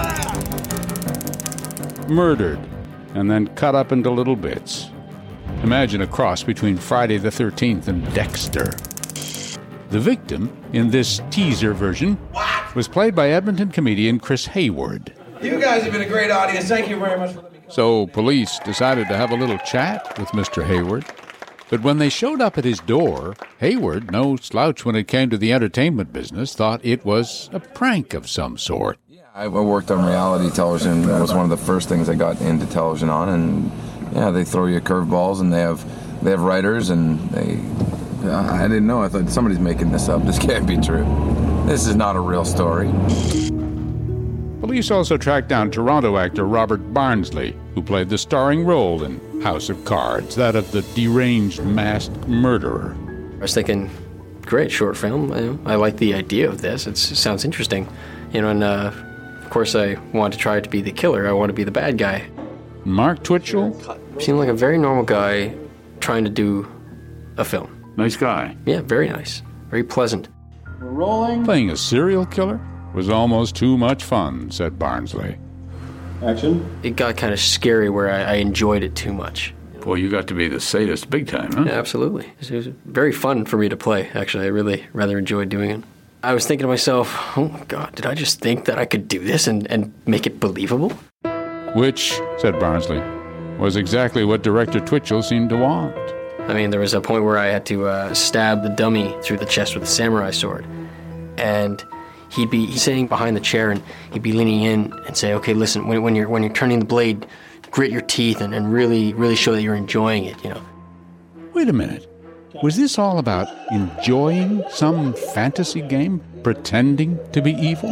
murdered, and then cut up into little bits. Imagine a cross between Friday the thirteenth and Dexter. The victim, in this teaser version, was played by Edmonton comedian Chris Hayward. You guys have been a great audience. Thank you very much for letting me come. So police decided to have a little chat with Mister Hayward. But when they showed up at his door, Hayward, no slouch when it came to the entertainment business, thought it was a prank of some sort. I worked on reality television. It was one of the first things I got into television on, and yeah, they throw you curveballs, and they have they have writers, and they. I didn't know. I thought somebody's making this up. This can't be true. This is not a real story. Police also tracked down Toronto actor Robert Barnsley, who played the starring role in House of Cards, that of the deranged masked murderer. I was thinking, great short film. I, I like the idea of this. It's, it sounds interesting. You know, and uh, of course I want to try to be the killer. I want to be the bad guy. Mark Twitchell? Seemed like a very normal guy trying to do a film. Nice guy. Yeah, very nice. Very pleasant. We're rolling. Playing a serial killer was almost too much fun, said Barnsley. Action. It got kind of scary where I, I enjoyed it too much. Boy, you got to be the sadist big time, huh? Yeah, absolutely. It was very fun for me to play, actually. I really rather enjoyed doing it. I was thinking to myself, oh my God, did I just think that I could do this and, and make it believable? Which, said Barnsley, was exactly what director Twitchell seemed to want. I mean, there was a point where I had to uh, stab the dummy through the chest with a samurai sword. And he'd be sitting behind the chair and he'd be leaning in and say, okay, listen, when, when you're when you're turning the blade, grit your teeth and, and really, really show that you're enjoying it, you know. Wait a minute. Was this all about enjoying some fantasy game, pretending to be evil?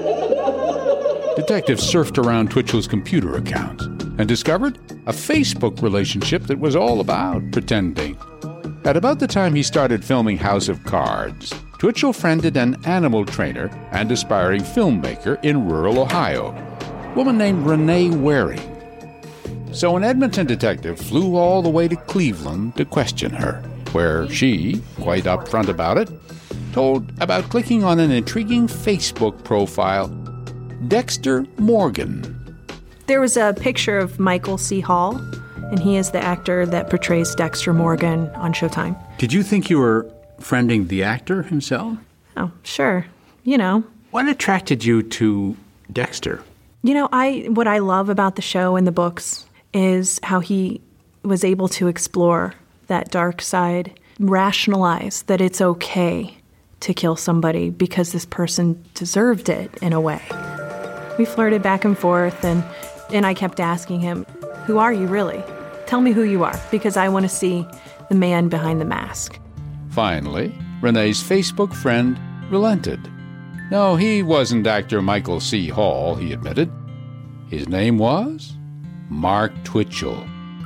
Detectives surfed around Twitchell's computer accounts and discovered a Facebook relationship that was all about pretending. At about the time he started filming House of Cards, Twitchell friended an animal trainer and aspiring filmmaker in rural Ohio, a woman named Renee Waring. So an Edmonton detective flew all the way to Cleveland to question her, where she, quite upfront about it, told about clicking on an intriguing Facebook profile, Dexter Morgan. There was a picture of Michael C. Hall, and he is the actor that portrays Dexter Morgan on Showtime. Did you think you were friending the actor himself? Oh, sure. You know. What attracted you to Dexter? You know, I what I love about the show and the books is how he was able to explore that dark side, rationalize that it's okay to kill somebody because this person deserved it in a way. We flirted back and forth, and, and I kept asking him, who are you really? Tell me who you are, because I want to see the man behind the mask. Finally, Renee's Facebook friend relented. No, he wasn't actor Michael C. Hall, he admitted. His name was Mark Twitchell.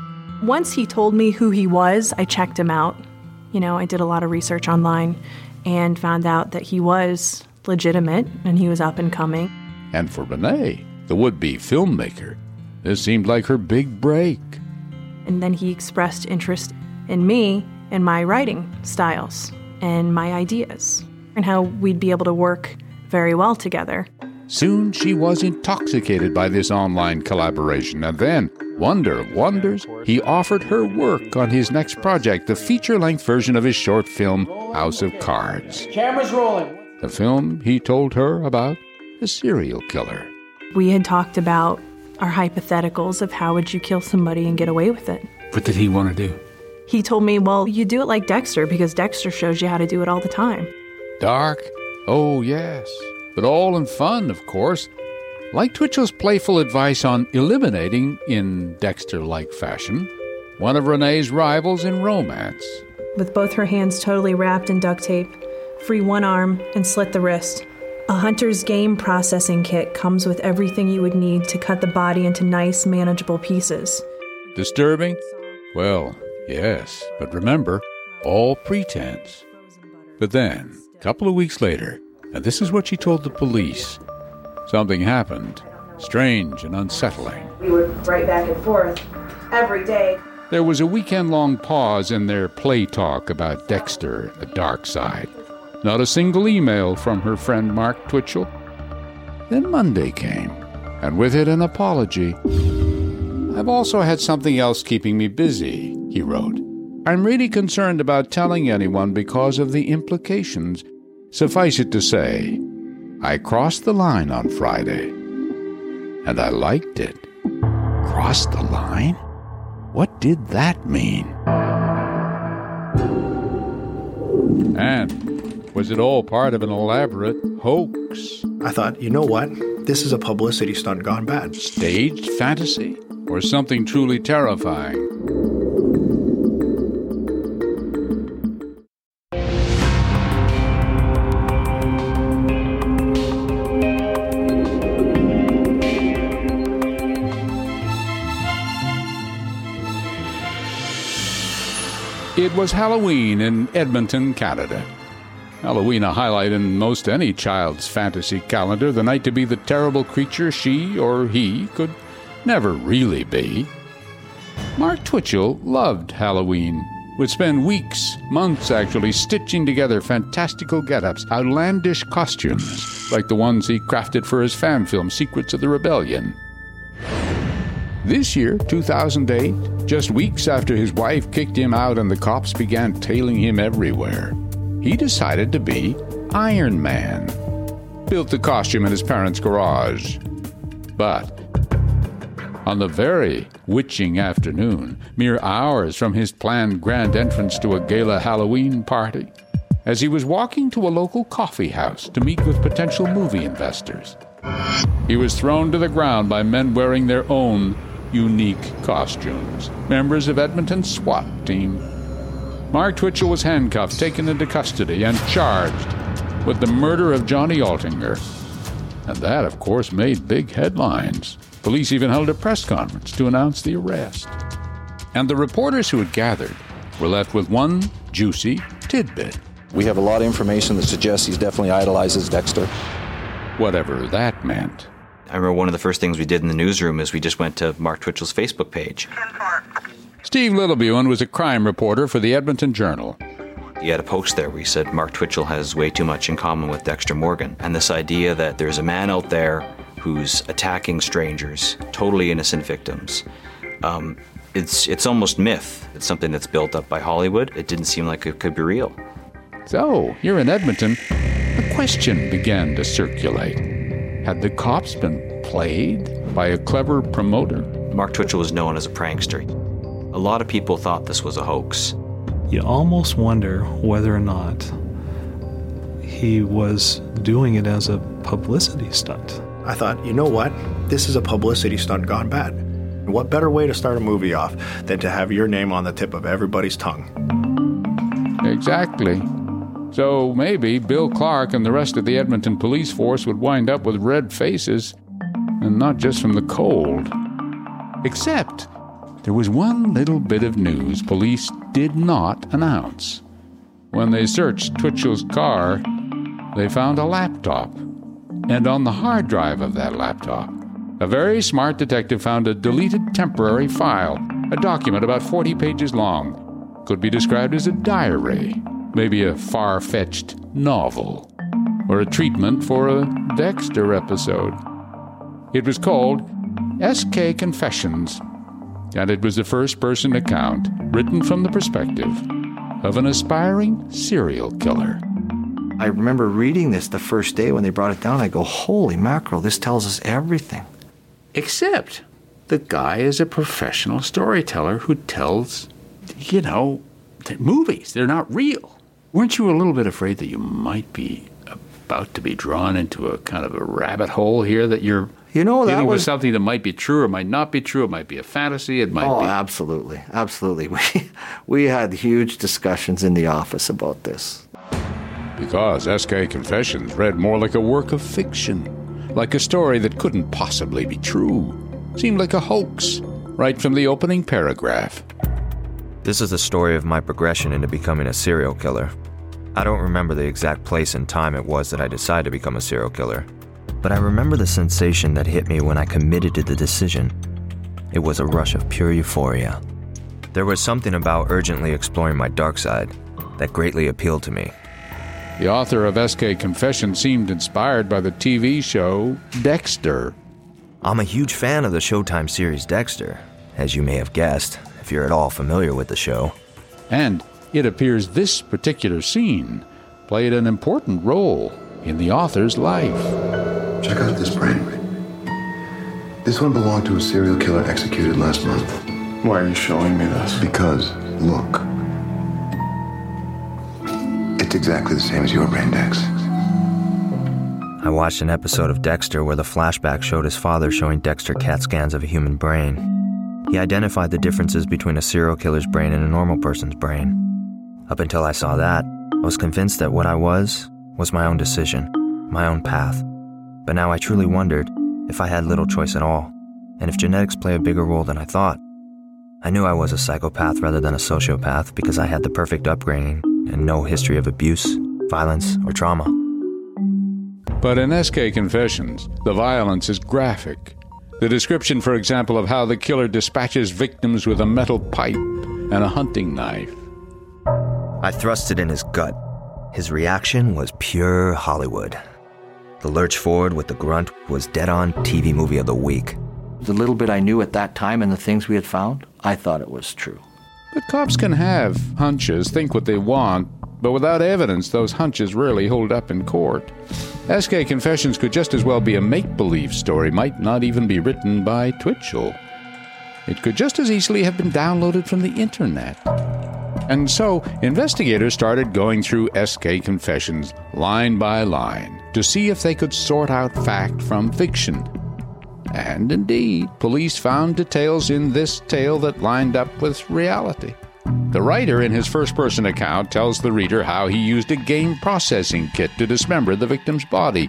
Once he told me who he was, I checked him out. You know, I did a lot of research online and found out that he was legitimate and he was up and coming. And for Renee, the would-be filmmaker, this seemed like her big break. And then he expressed interest in me and my writing styles and my ideas and how we'd be able to work very well together. Soon she was intoxicated by this online collaboration, and then, wonder of wonders, he offered her work on his next project, the feature-length version of his short film, House of Cards. Camera's rolling. The film he told her about a serial killer. We had talked about our hypotheticals of how would you kill somebody and get away with it. What did he want to do? He told me, well, you do it like Dexter, because Dexter shows you how to do it all the time. Dark? Oh, yes. But all in fun, of course. Like Twitchell's playful advice on eliminating, in Dexter-like fashion, one of Renee's rivals in romance. With both her hands totally wrapped in duct tape, free one arm and slit the wrist. A hunter's game processing kit comes with everything you would need to cut the body into nice, manageable pieces. Disturbing? Well, yes, but remember, all pretense. But then, a couple of weeks later, and this is what she told the police, something happened, strange and unsettling. We would write back and forth every day. There was a weekend-long pause in their play talk about Dexter, the dark side. Not a single email from her friend Mark Twitchell. Then Monday came, and with it an apology. I've also had something else keeping me busy, he wrote. I'm really concerned about telling anyone because of the implications. Suffice it to say, I crossed the line on Friday, and I liked it. Crossed the line? What did that mean? And was it all part of an elaborate hoax? I thought, you know what? This is a publicity stunt gone bad. Staged fantasy? Or something truly terrifying? It was Halloween in Edmonton, Canada. Halloween a highlight in most any child's fantasy calendar, the night to be the terrible creature she or he could never really be. Mark Twitchell loved Halloween, would spend weeks, months actually, stitching together fantastical get-ups, outlandish costumes, like the ones he crafted for his fan film Secrets of the Rebellion. This year, two thousand eight, just weeks after his wife kicked him out and the cops began tailing him everywhere, he decided to be Iron Man. Built the costume in his parents' garage. But On the very witching afternoon, mere hours from his planned grand entrance to a gala Halloween party, as he was walking to a local coffee house to meet with potential movie investors, he was thrown to the ground by men wearing their own unique costumes, members of Edmonton's SWAT team. Mark Twitchell was handcuffed, taken into custody, and charged with the murder of Johnny Altinger. And that, of course, made big headlines. Police even held a press conference to announce the arrest. And the reporters who had gathered were left with one juicy tidbit. We have a lot of information that suggests he's definitely idolizes Dexter. Whatever that meant. I remember one of the first things we did in the newsroom is we just went to Mark Twitchell's Facebook page. Steve Littlebuan was a crime reporter for the Edmonton Journal. He had a post there where he said Mark Twitchell has way too much in common with Dexter Morgan. And this idea that there's a man out there who's attacking strangers, totally innocent victims. Um, it's it's almost myth. It's something that's built up by Hollywood. It didn't seem like it could be real. So, here in Edmonton, a question began to circulate. Had the cops been played by a clever promoter? Mark Twitchell was known as a prankster. A lot of people thought this was a hoax. You almost wonder whether or not he was doing it as a publicity stunt. I thought, you know what? This is a publicity stunt gone bad. What better way to start a movie off than to have your name on the tip of everybody's tongue? Exactly. So maybe Bill Clark and the rest of the Edmonton police force would wind up with red faces, and not just from the cold. Except there was one little bit of news police did not announce. When they searched Twitchell's car, they found a laptop. And on the hard drive of that laptop, a very smart detective found a deleted temporary file, a document about forty pages long. Could be described as a diary, maybe a far-fetched novel, or a treatment for a Dexter episode. It was called S K Confessions, and it was the first-person account written from the perspective of an aspiring serial killer. I remember reading this the first day when they brought it down. I go, holy mackerel, this tells us everything. Except the guy is a professional storyteller who tells, you know, movies. They're not real. Weren't you a little bit afraid that you might be about to be drawn into a kind of a rabbit hole here, that you're you know, that dealing was... with something that might be true or might not be true? It might be a fantasy. It might oh, be... absolutely. Absolutely. We, we had huge discussions in the office about this. Because S K Confessions read more like a work of fiction, like a story that couldn't possibly be true. Seemed like a hoax, right from the opening paragraph. This is the story of my progression into becoming a serial killer. I don't remember the exact place and time it was that I decided to become a serial killer, but I remember the sensation that hit me when I committed to the decision. It was a rush of pure euphoria. There was something about urgently exploring my dark side that greatly appealed to me. The author of S K Confessions seemed inspired by the T V show Dexter. I'm a huge fan of the Showtime series Dexter, as you may have guessed, if you're at all familiar with the show. And it appears this particular scene played an important role in the author's life. Check out this brain ring. This one belonged to a serial killer executed last month. Why are you showing me this? Because, look. It's exactly the same as your brain, Dex. I watched an episode of Dexter where the flashback showed his father showing Dexter CAT scans of a human brain. He identified the differences between a serial killer's brain and a normal person's brain. Up until I saw that, I was convinced that what I was was my own decision, my own path. But now I truly wondered if I had little choice at all, and if genetics play a bigger role than I thought. I knew I was a psychopath rather than a sociopath because I had the perfect upbringing and no history of abuse, violence, or trauma. But in S K Confessions, the violence is graphic. The description, for example, of how the killer dispatches victims with a metal pipe and a hunting knife. I thrust it in his gut. His reaction was pure Hollywood. The lurch forward with the grunt was dead-on T V movie of the week. The little bit I knew at that time and the things we had found, I thought it was true. But cops can have hunches, think what they want, but without evidence, those hunches rarely hold up in court. S K Confessions could just as well be a make-believe story, might not even be written by Twitchell. It could just as easily have been downloaded from the internet. And so, investigators started going through S K confessions line by line to see if they could sort out fact from fiction. And indeed, police found details in this tale that lined up with reality. The writer, in his first-person account, tells the reader how he used a game processing kit to dismember the victim's body.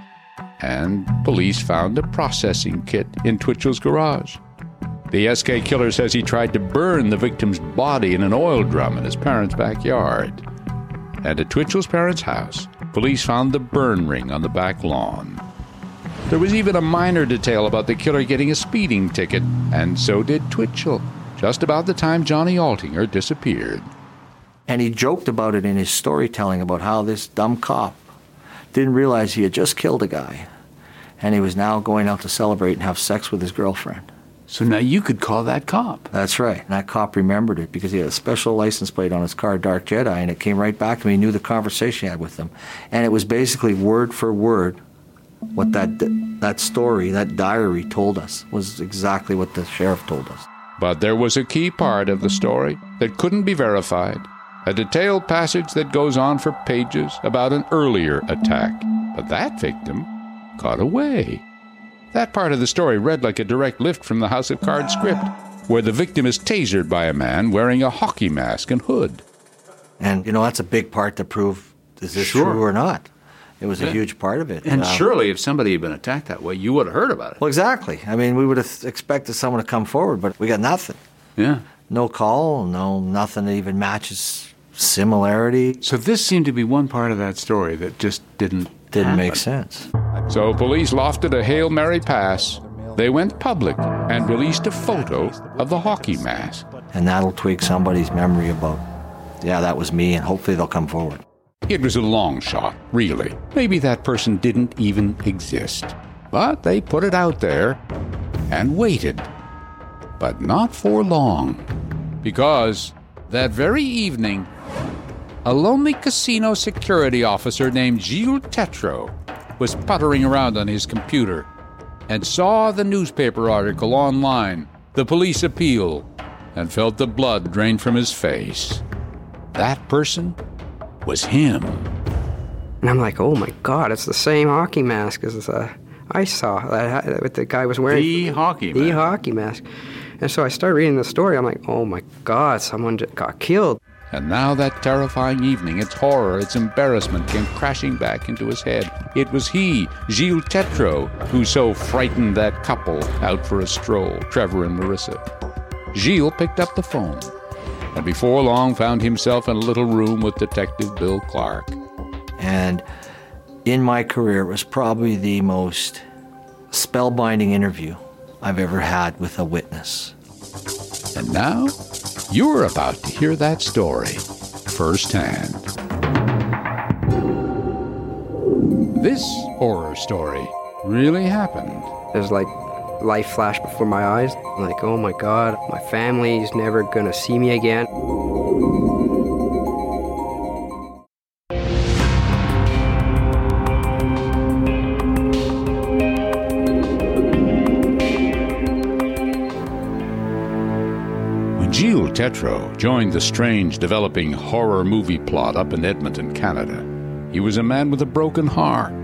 And police found a processing kit in Twitchell's garage. The S K killer says he tried to burn the victim's body in an oil drum in his parents' backyard. And at Twitchell's parents' house, police found the burn ring on the back lawn. There was even a minor detail about the killer getting a speeding ticket, and so did Twitchell, just about the time Johnny Altinger disappeared. And he joked about it in his storytelling about how this dumb cop didn't realize he had just killed a guy, and he was now going out to celebrate and have sex with his girlfriend. So now you could call that cop. That's right. And that cop remembered it because he had a special license plate on his car, Dark Jedi, and it came right back to me. He knew the conversation he had with them. And it was basically word for word what that that story, that diary told us, was exactly what the sheriff told us. But there was a key part of the story that couldn't be verified. A detailed passage that goes on for pages about an earlier attack. But that victim got away. That part of the story read like a direct lift from the House of Cards script, where the victim is tasered by a man wearing a hockey mask and hood. And, you know, that's a big part to prove, is this Sure. true or not? It was Yeah. a huge part of it. And Uh, surely if somebody had been attacked that way, you would have heard about it. Well, exactly. I mean, we would have expected someone to come forward, but we got nothing. Yeah. No call, no nothing that even matches similarity. So this seemed to be one part of that story that just didn't Didn't happen. make sense. So police lofted a Hail Mary pass. They went public and released a photo of the hockey mask. And that'll tweak somebody's memory about, yeah, that was me, and hopefully they'll come forward. It was a long shot, really. Maybe that person didn't even exist. But they put it out there and waited. But not for long. Because that very evening, a lonely casino security officer named Gilles Tetreault was puttering around on his computer and saw the newspaper article online, The Police Appeal, and felt the blood drain from his face. That person was him. And I'm like, oh my God, it's the same hockey mask as uh, I saw that what the guy was wearing. The hockey The mask. hockey mask. And so I started reading the story. I'm like, oh my God, someone just got killed. And now that terrifying evening, its horror, its embarrassment came crashing back into his head. It was he, Gilles Tetreault, who so frightened that couple out for a stroll, Trevor and Marissa. Gilles picked up the phone, and before long found himself in a little room with Detective Bill Clark. And in my career, it was probably the most spellbinding interview I've ever had with a witness. And now, you're about to hear that story firsthand. This horror story really happened. It was like life flashed before my eyes. I'm like, oh my God, my family's never gonna see me again. Gilles Tetreault joined the strange developing horror movie plot up in Edmonton, Canada. He was a man with a broken heart.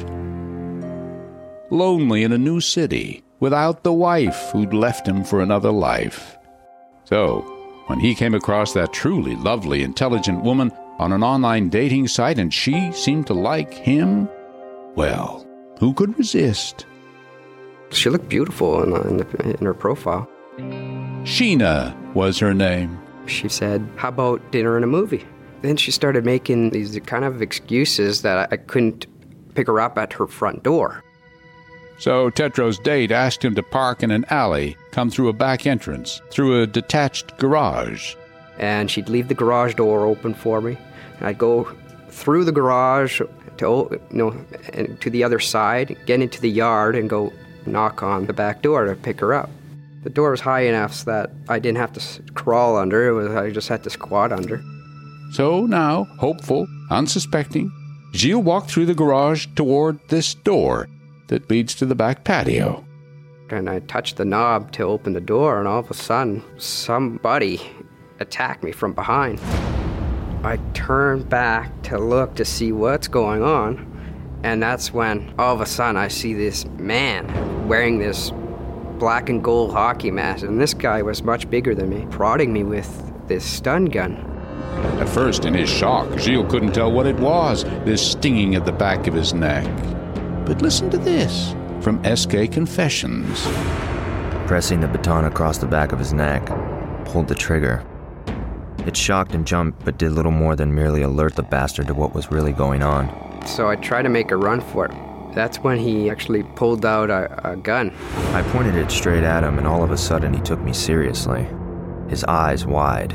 Lonely in a new city, without the wife who'd left him for another life. So, when he came across that truly lovely, intelligent woman on an online dating site and she seemed to like him, well, who could resist? She looked beautiful in, in, the, in her profile. Sheena was her name. She said, how about dinner and a movie? Then she started making these kind of excuses that I couldn't pick her up at her front door. So Tetreault's date asked him to park in an alley, come through a back entrance, through a detached garage. And she'd leave the garage door open for me. And I'd go through the garage to, you know, to the other side, get into the yard, and go knock on the back door to pick her up. The door was high enough so that I didn't have to crawl under. It was I just had to squat under. So now, hopeful, unsuspecting, Gilles walked through the garage toward this door that leads to the back patio. And I touched the knob to open the door, and all of a sudden, somebody attacked me from behind. I turned back to look to see what's going on, and that's when all of a sudden I see this man wearing this black and gold hockey mask, and this guy was much bigger than me, prodding me with this stun gun. At first, in his shock, Gilles couldn't tell what it was, this stinging at the back of his neck. But listen to this from S K Confessions. Pressing the baton across the back of his neck, pulled the trigger. It shocked and jumped, but did little more than merely alert the bastard to what was really going on. So I tried to make a run for it. That's when he actually pulled out a, a gun. I pointed it straight at him, and all of a sudden he took me seriously, his eyes wide.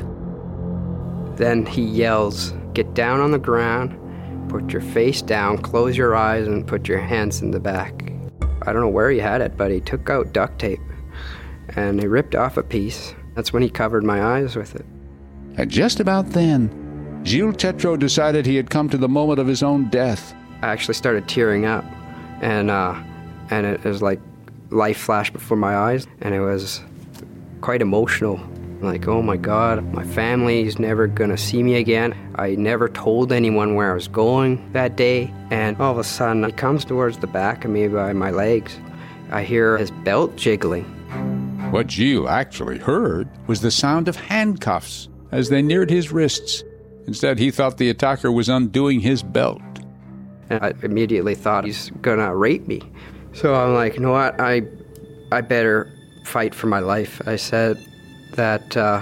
Then he yells, "Get down on the ground, put your face down, close your eyes, and put your hands in the back." I don't know where he had it, but he took out duct tape, and he ripped off a piece. That's when he covered my eyes with it. And just about then, Gilles Tétrault decided he had come to the moment of his own death. I actually started tearing up, and uh, and it was like life flashed before my eyes, and it was quite emotional. Like, oh my God, my family's never gonna see me again. I never told anyone where I was going that day, and all of a sudden he comes towards the back of me by my legs. I hear his belt jiggling. What Gilles actually heard was the sound of handcuffs as they neared his wrists. Instead, he thought the attacker was undoing his belt. And I immediately thought he's gonna rape me. So I'm like, you know what, I, I better fight for my life. I said that uh,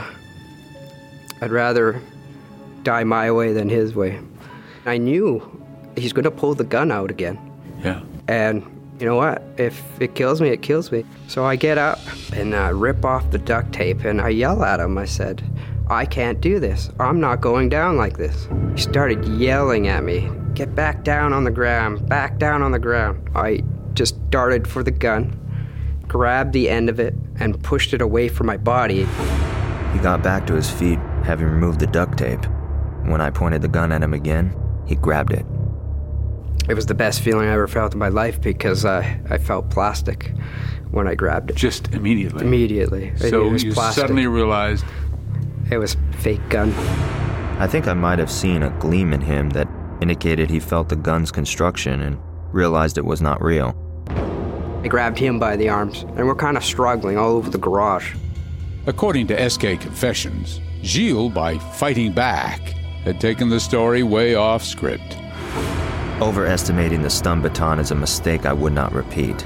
I'd rather die my way than his way. I knew he's gonna pull the gun out again. Yeah. And you know what, if it kills me, it kills me. So I get up and uh, rip off the duct tape, and I yell at him. I said, I can't do this. I'm not going down like this. He started yelling at me. Get back down on the ground, back down on the ground. I just darted for the gun, grabbed the end of it, and pushed it away from my body. He got back to his feet, having removed the duct tape. When I pointed the gun at him again, he grabbed it. It was the best feeling I ever felt in my life because I, I felt plastic when I grabbed it. Just immediately? Immediately. So it was you plastic. Suddenly realized... It was a fake gun. I think I might have seen a gleam in him that indicated he felt the gun's construction and realized it was not real. I grabbed him by the arms, and we're kind of struggling all over the garage. According to S K Confessions, Gilles, by fighting back, had taken the story way off script. Overestimating the stun baton is a mistake I would not repeat.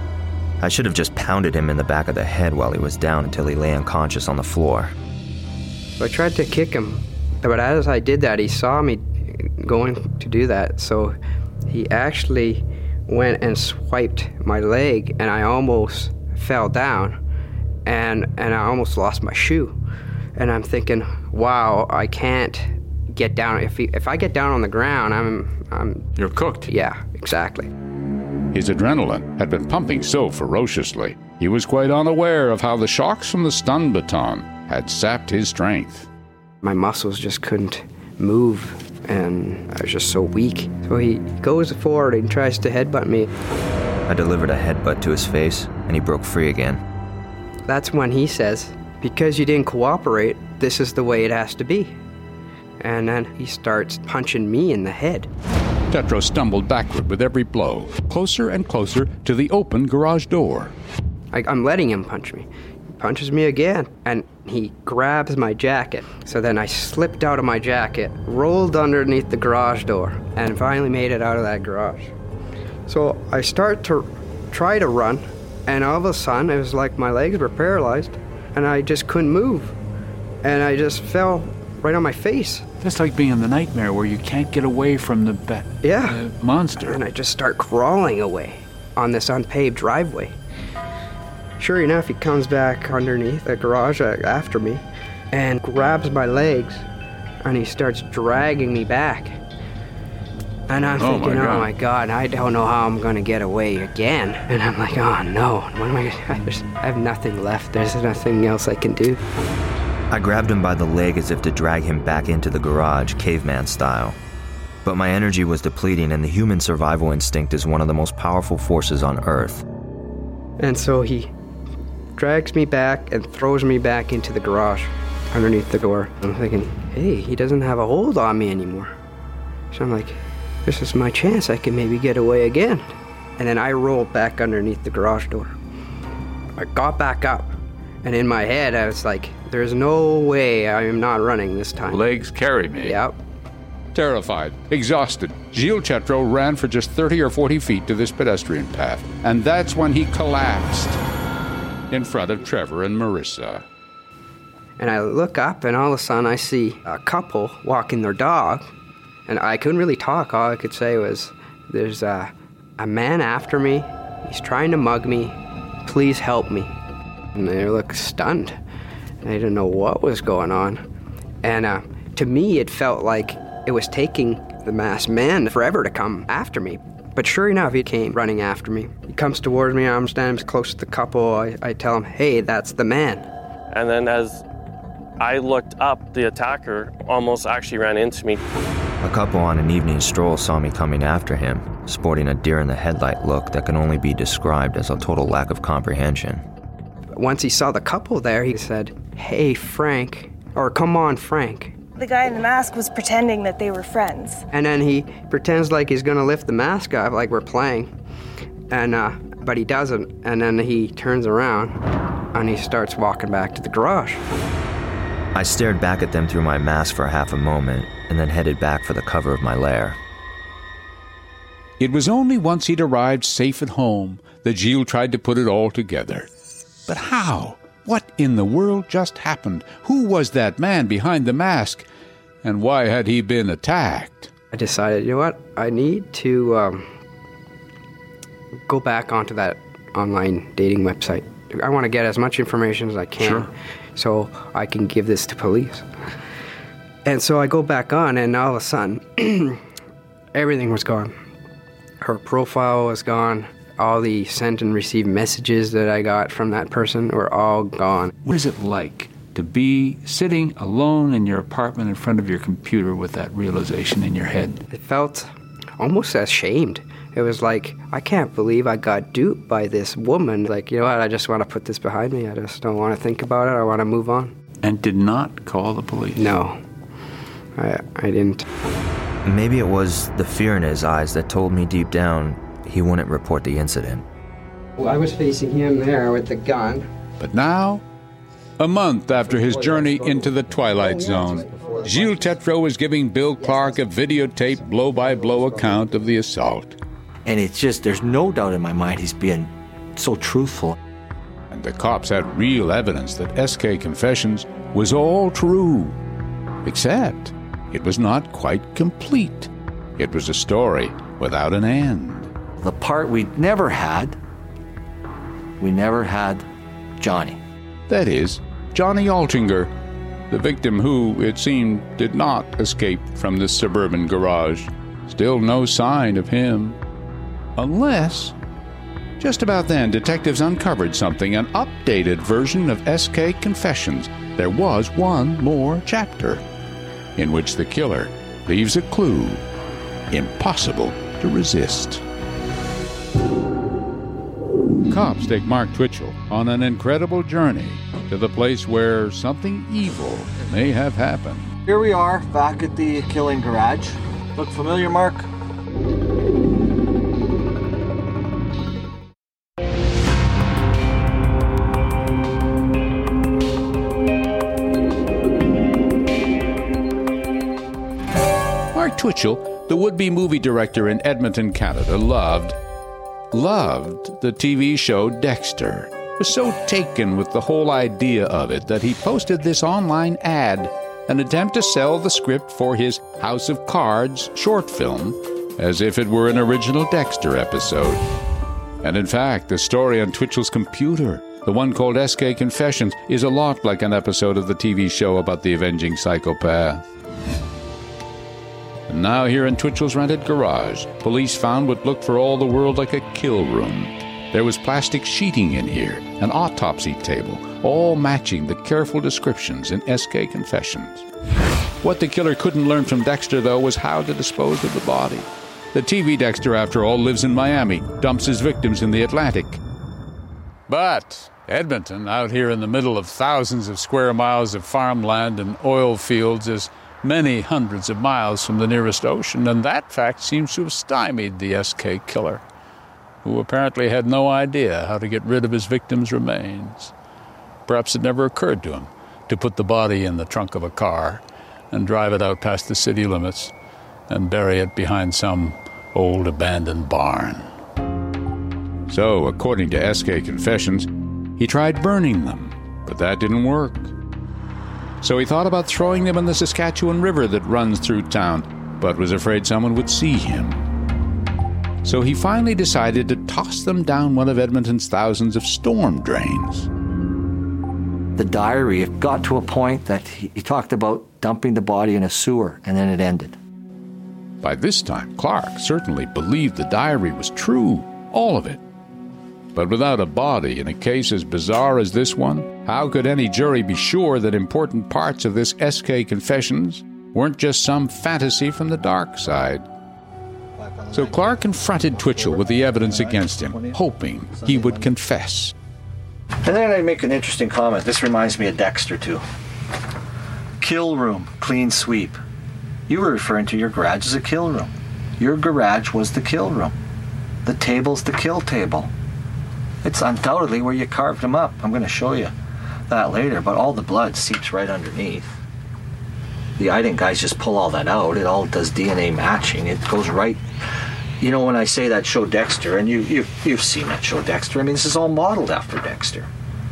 I should have just pounded him in the back of the head while he was down until he lay unconscious on the floor. So I tried to kick him, but as I did that, he saw me going to do that, so he actually went and swiped my leg, and I almost fell down, and and I almost lost my shoe. And I'm thinking, wow, I can't get down. If he, if I get down on the ground, I'm I'm You're cooked. Yeah, exactly. His adrenaline had been pumping so ferociously, he was quite unaware of how the shocks from the stun baton had sapped his strength. My muscles just couldn't move, and I was just so weak. So he goes forward and tries to headbutt me. I delivered a headbutt to his face, and he broke free again. That's when he says, because you didn't cooperate, this is the way it has to be. And then he starts punching me in the head. Tétrault stumbled backward with every blow, closer and closer to the open garage door. I, I'm letting him punch me. He punches me again, and he grabs my jacket. So then I slipped out of my jacket, rolled underneath the garage door, and finally made it out of that garage. So I start to try to run, and all of a sudden it was like my legs were paralyzed, and I just couldn't move. And I just fell right on my face. That's like being in the nightmare where you can't get away from the ba- yeah. uh, monster. And I just start crawling away on this unpaved driveway. Sure enough, he comes back underneath the garage after me and grabs my legs, and he starts dragging me back. And I'm oh thinking, my oh my God, I don't know how I'm going to get away again. And I'm like, oh no, what am I gonna, I have nothing left. There's nothing else I can do. I grabbed him by the leg as if to drag him back into the garage, caveman style. But my energy was depleting, and the human survival instinct is one of the most powerful forces on Earth. And so he drags me back and throws me back into the garage underneath the door. I'm thinking, hey, he doesn't have a hold on me anymore. So I'm like, this is my chance. I can maybe get away again. And then I rolled back underneath the garage door. I got back up, and in my head I was like, there's no way I am not running this time. Legs carry me. Yep. Terrified, exhausted, Gilles Chetreau ran for just thirty or forty feet to this pedestrian path. And that's when he collapsed in front of Trevor and Marissa. And I look up, and all of a sudden I see a couple walking their dog. And I couldn't really talk. All I could say was, there's a, a man after me. He's trying to mug me. Please help me. And they looked stunned. They didn't know what was going on. And uh, to me, it felt like it was taking the masked man forever to come after me. But sure enough, he came running after me. He comes towards me. I'm standing close to the couple. I, I tell him, hey, that's the man. And then as I looked up, the attacker almost actually ran into me. A couple on an evening stroll saw me coming after him, sporting a deer-in-the-headlight look that can only be described as a total lack of comprehension. Once he saw the couple there, he said, hey, Frank, or come on, Frank. The guy in the mask was pretending that they were friends. And then he pretends like he's gonna lift the mask off, like we're playing. And, uh, but he doesn't. And then he turns around and he starts walking back to the garage. I stared back at them through my mask for half a moment, and then headed back for the cover of my lair. It was only once he'd arrived safe at home that Gilles tried to put it all together. But how? What in the world just happened? Who was that man behind the mask? And why had he been attacked? I decided, you know what? I need to um, go back onto that online dating website. I want to get as much information as I can. Sure. So I can give this to police. And so I go back on, and all of a sudden, everything was gone. Her profile was gone. All the sent and received messages that I got from that person were all gone. What is it like to be sitting alone in your apartment in front of your computer with that realization in your head? It felt almost ashamed. It was like, I can't believe I got duped by this woman. Like, you know what, I just want to put this behind me. I just don't want to think about it. I want to move on. And did not call the police? No, I, I didn't. Maybe it was the fear in his eyes that told me deep down he wouldn't report the incident. Well, I was facing him there with the gun. But now, a month after his journey into the Twilight Zone, Gilles Chetreau is giving Bill Clark a videotaped blow-by-blow account of the assault. And it's just, there's no doubt in my mind he's being so truthful. And the cops had real evidence that S K Confessions was all true. Except it was not quite complete. It was a story without an end. The part we never had, we never had Johnny. That is, Johnny Altinger, the victim who, it seemed, did not escape from this suburban garage. Still no sign of him. Unless, just about then, detectives uncovered something, an updated version of S K Confessions. There was one more chapter, in which the killer leaves a clue impossible to resist. Cops take Mark Twitchell on an incredible journey to the place where something evil may have happened. Here we are, back at the killing garage. Look familiar, Mark? Mark Twitchell, the would-be movie director in Edmonton, Canada, loved, loved the T V show Dexter. Was so taken with the whole idea of it that he posted this online ad, an attempt to sell the script for his House of Cards short film, as if it were an original Dexter episode. And in fact, the story on Twitchell's computer, the one called S K Confessions, is a lot like an episode of the T V show about the avenging psychopath. And now here in Twitchell's rented garage, police found what looked for all the world like a kill room. There was plastic sheeting in here, an autopsy table, all matching the careful descriptions in S K Confessions. What the killer couldn't learn from Dexter, though, was how to dispose of the body. The T V Dexter, after all, lives in Miami, dumps his victims in the Atlantic. But Edmonton, out here in the middle of thousands of square miles of farmland and oil fields, is many hundreds of miles from the nearest ocean, and that fact seems to have stymied the S K killer, who apparently had no idea how to get rid of his victim's remains. Perhaps it never occurred to him to put the body in the trunk of a car and drive it out past the city limits and bury it behind some old abandoned barn. So, according to S K Confessions, he tried burning them, but that didn't work. So he thought about throwing them in the Saskatchewan River that runs through town, but was afraid someone would see him. So he finally decided to toss them down one of Edmonton's thousands of storm drains. The diary got to a point that he, he talked about dumping the body in a sewer, and then it ended. By this time, Clark certainly believed the diary was true, all of it. But without a body in a case as bizarre as this one, how could any jury be sure that important parts of this S K Confessions weren't just some fantasy from the dark side? So Clark confronted Twitchell with the evidence against him, hoping he would confess. And then I make an interesting comment. This reminds me of Dexter, too. Kill room, clean sweep. You were referring to your garage as a kill room. Your garage was the kill room. The table's the kill table. It's undoubtedly where you carved him up. I'm going to show you that later, but all the blood seeps right underneath. The ident guys just pull all that out. It all does D N A matching. It goes right. You know, when I say that show Dexter, and you, you, you've seen that show Dexter, I mean, this is all modeled after Dexter.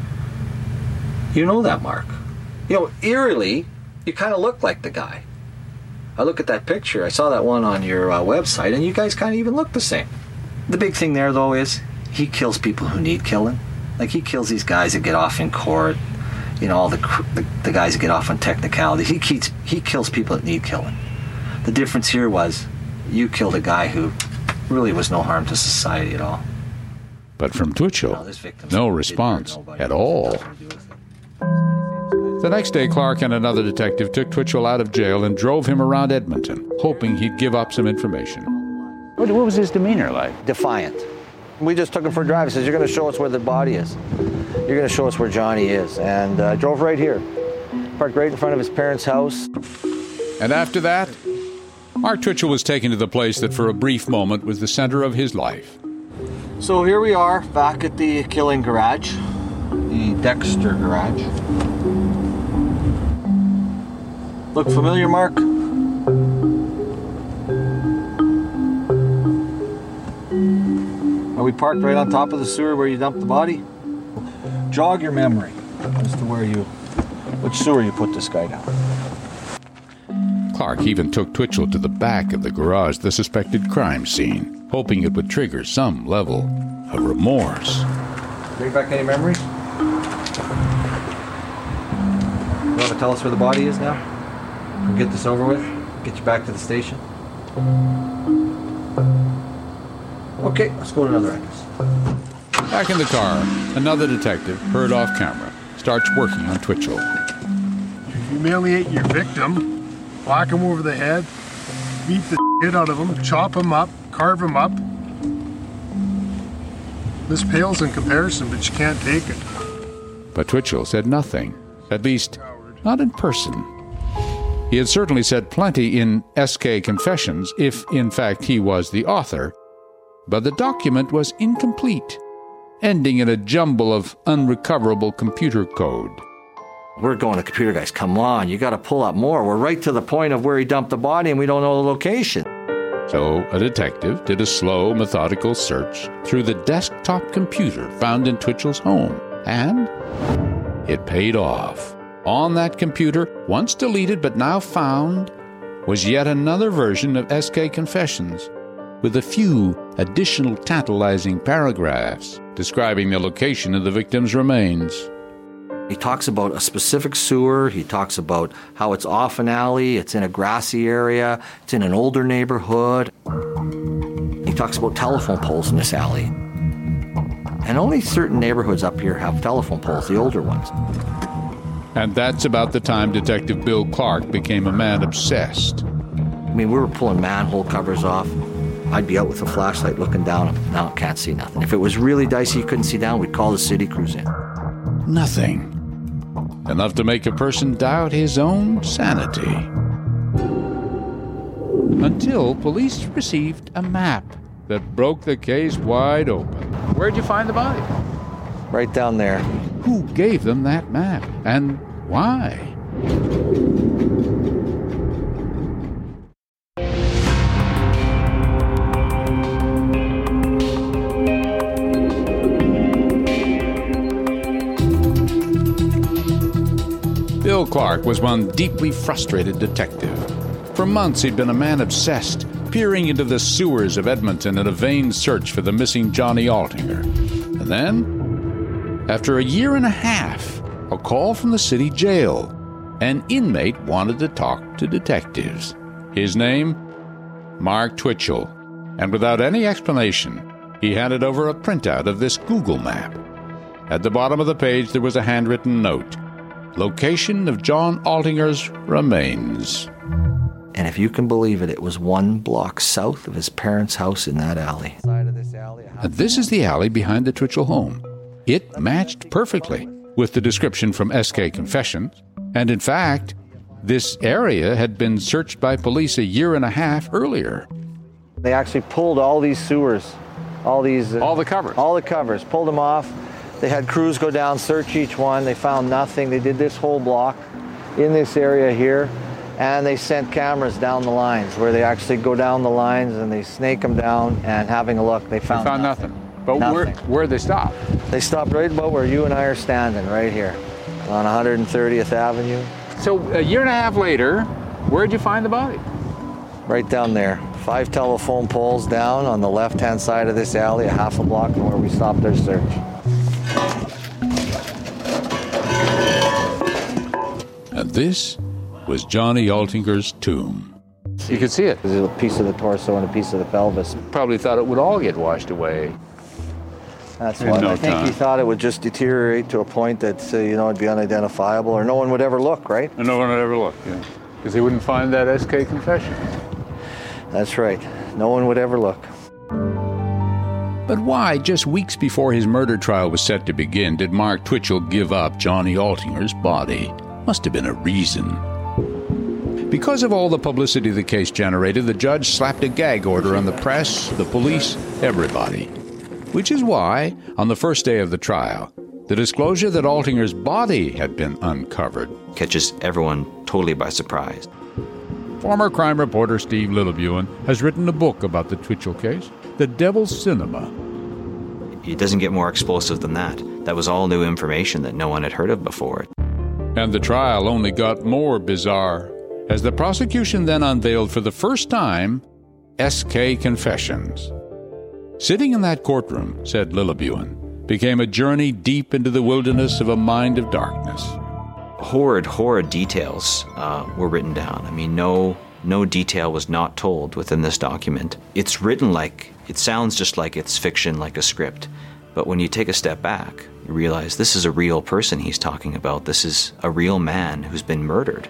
You know that, Mark. You know, eerily, you kind of look like the guy. I look at that picture. I saw that one on your uh, website, and you guys kind of even look the same. The big thing there, though, is he kills people who need killing. Like, he kills these guys that get off in court, you know, all the, the, the guys that get off on technicalities. He, keeps, he kills people that need killing. The difference here was you killed a guy who really was no harm to society at all. But from Twitchell, no response at all. The next day, Clark and another detective took Twitchell out of jail and drove him around Edmonton, hoping he'd give up some information. What, what was his demeanor like? Defiant. We just took him for a drive. He says, you're going to show us where the body is. You're going to show us where Johnny is. And uh, drove right here. Parked right in front of his parents' house. And after that, Mark Twitchell was taken to the place that for a brief moment was the center of his life. So here we are, back at the killing garage. The Dexter garage. Look familiar, Mark? Are we parked right on top of the sewer where you dumped the body? Jog your memory as to where you, which sewer you put this guy down. Clark even took Twitchell to the back of the garage, the suspected crime scene, hoping it would trigger some level of remorse. Bring back any memories? You want to tell us where the body is now? We'll get this over with, get you back to the station. Okay, let's go to another entrance. Back in the car, another detective, heard off camera, starts working on Twitchell. You humiliate your victim, whack him over the head, beat the shit out of him, chop him up, carve him up. This pales in comparison, but you can't take it. But Twitchell said nothing, at least not in person. He had certainly said plenty in S K Confessions, if in fact he was the author, but the document was incomplete, ending in a jumble of unrecoverable computer code. We're going to computer guys, come on, you got to pull up more. We're right to the point of where he dumped the body and we don't know the location. So a detective did a slow, methodical search through the desktop computer found in Twitchell's home, and it paid off. On that computer, once deleted but now found, was yet another version of S K Confessions, with a few additional tantalizing paragraphs describing the location of the victim's remains. He talks about a specific sewer. He talks about how it's off an alley, it's in a grassy area, it's in an older neighborhood. He talks about telephone poles in this alley. And only certain neighborhoods up here have telephone poles, the older ones. And that's about the time Detective Bill Clark became a man obsessed. I mean, we were pulling manhole covers off. I'd be out with a flashlight looking down. No, can't see nothing. If it was really dicey, you couldn't see down, we'd call the city crews in. Nothing. Enough to make a person doubt his own sanity. Until police received a map that broke the case wide open. Where'd you find the body? Right down there. Who gave them that map, and why? Bill Clark was one deeply frustrated detective. For months, he'd been a man obsessed, peering into the sewers of Edmonton in a vain search for the missing Johnny Altinger. And then, after a year and a half, a call from the city jail. An inmate wanted to talk to detectives. His name? Mark Twitchell. And without any explanation, he handed over a printout of this Google map. At the bottom of the page, there was a handwritten note. Location of John Altinger's remains. And if you can believe it, it was one block south of his parents' house in that alley. And this is the alley behind the Twitchell home. It matched perfectly with the description from S K Confessions. And in fact, this area had been searched by police a year and a half earlier. They actually pulled all these sewers, all these... Uh, all the covers? All the covers, pulled them off. They had crews go down, search each one. They found nothing. They did this whole block in this area here. And they sent cameras down the lines where they actually go down the lines and they snake them down, and having a look, they found, they found nothing. nothing. But nothing. where where they stopped? They stopped right about where you and I are standing, right here, on one hundred thirtieth Avenue. So a year and a half later, where'd you find the body? Right down there. Five telephone poles down on the left-hand side of this alley, a half a block from where we stopped our search. And this was Johnny Altinger's tomb. You could see it. There's a piece of the torso and a piece of the pelvis. Probably thought it would all get washed away. That's why. No I think time. he thought it would just deteriorate to a point that, uh, you know, it'd be unidentifiable, or no one would ever look, right? And no one would ever look, yeah. Because they wouldn't find that S K confession. That's right. No one would ever look. But why, just weeks before his murder trial was set to begin, did Mark Twitchell give up Johnny Altinger's body? Must have been a reason. Because of all the publicity the case generated, the judge slapped a gag order on the press, the police, everybody. Which is why, on the first day of the trial, the disclosure that Altinger's body had been uncovered catches everyone totally by surprise. Former crime reporter Steve Littlebuan has written a book about the Twitchell case, The Devil's Cinema. It doesn't get more explosive than that. That was all new information that no one had heard of before. And the trial only got more bizarre, as the prosecution then unveiled for the first time S K Confessions. Sitting in that courtroom, said Littlebuan, became a journey deep into the wilderness of a mind of darkness. Horrid, horrid details uh, were written down. I mean, no, no detail was not told within this document. It's written like, it sounds just like it's fiction, like a script. But when you take a step back, you realize this is a real person he's talking about. This is a real man who's been murdered.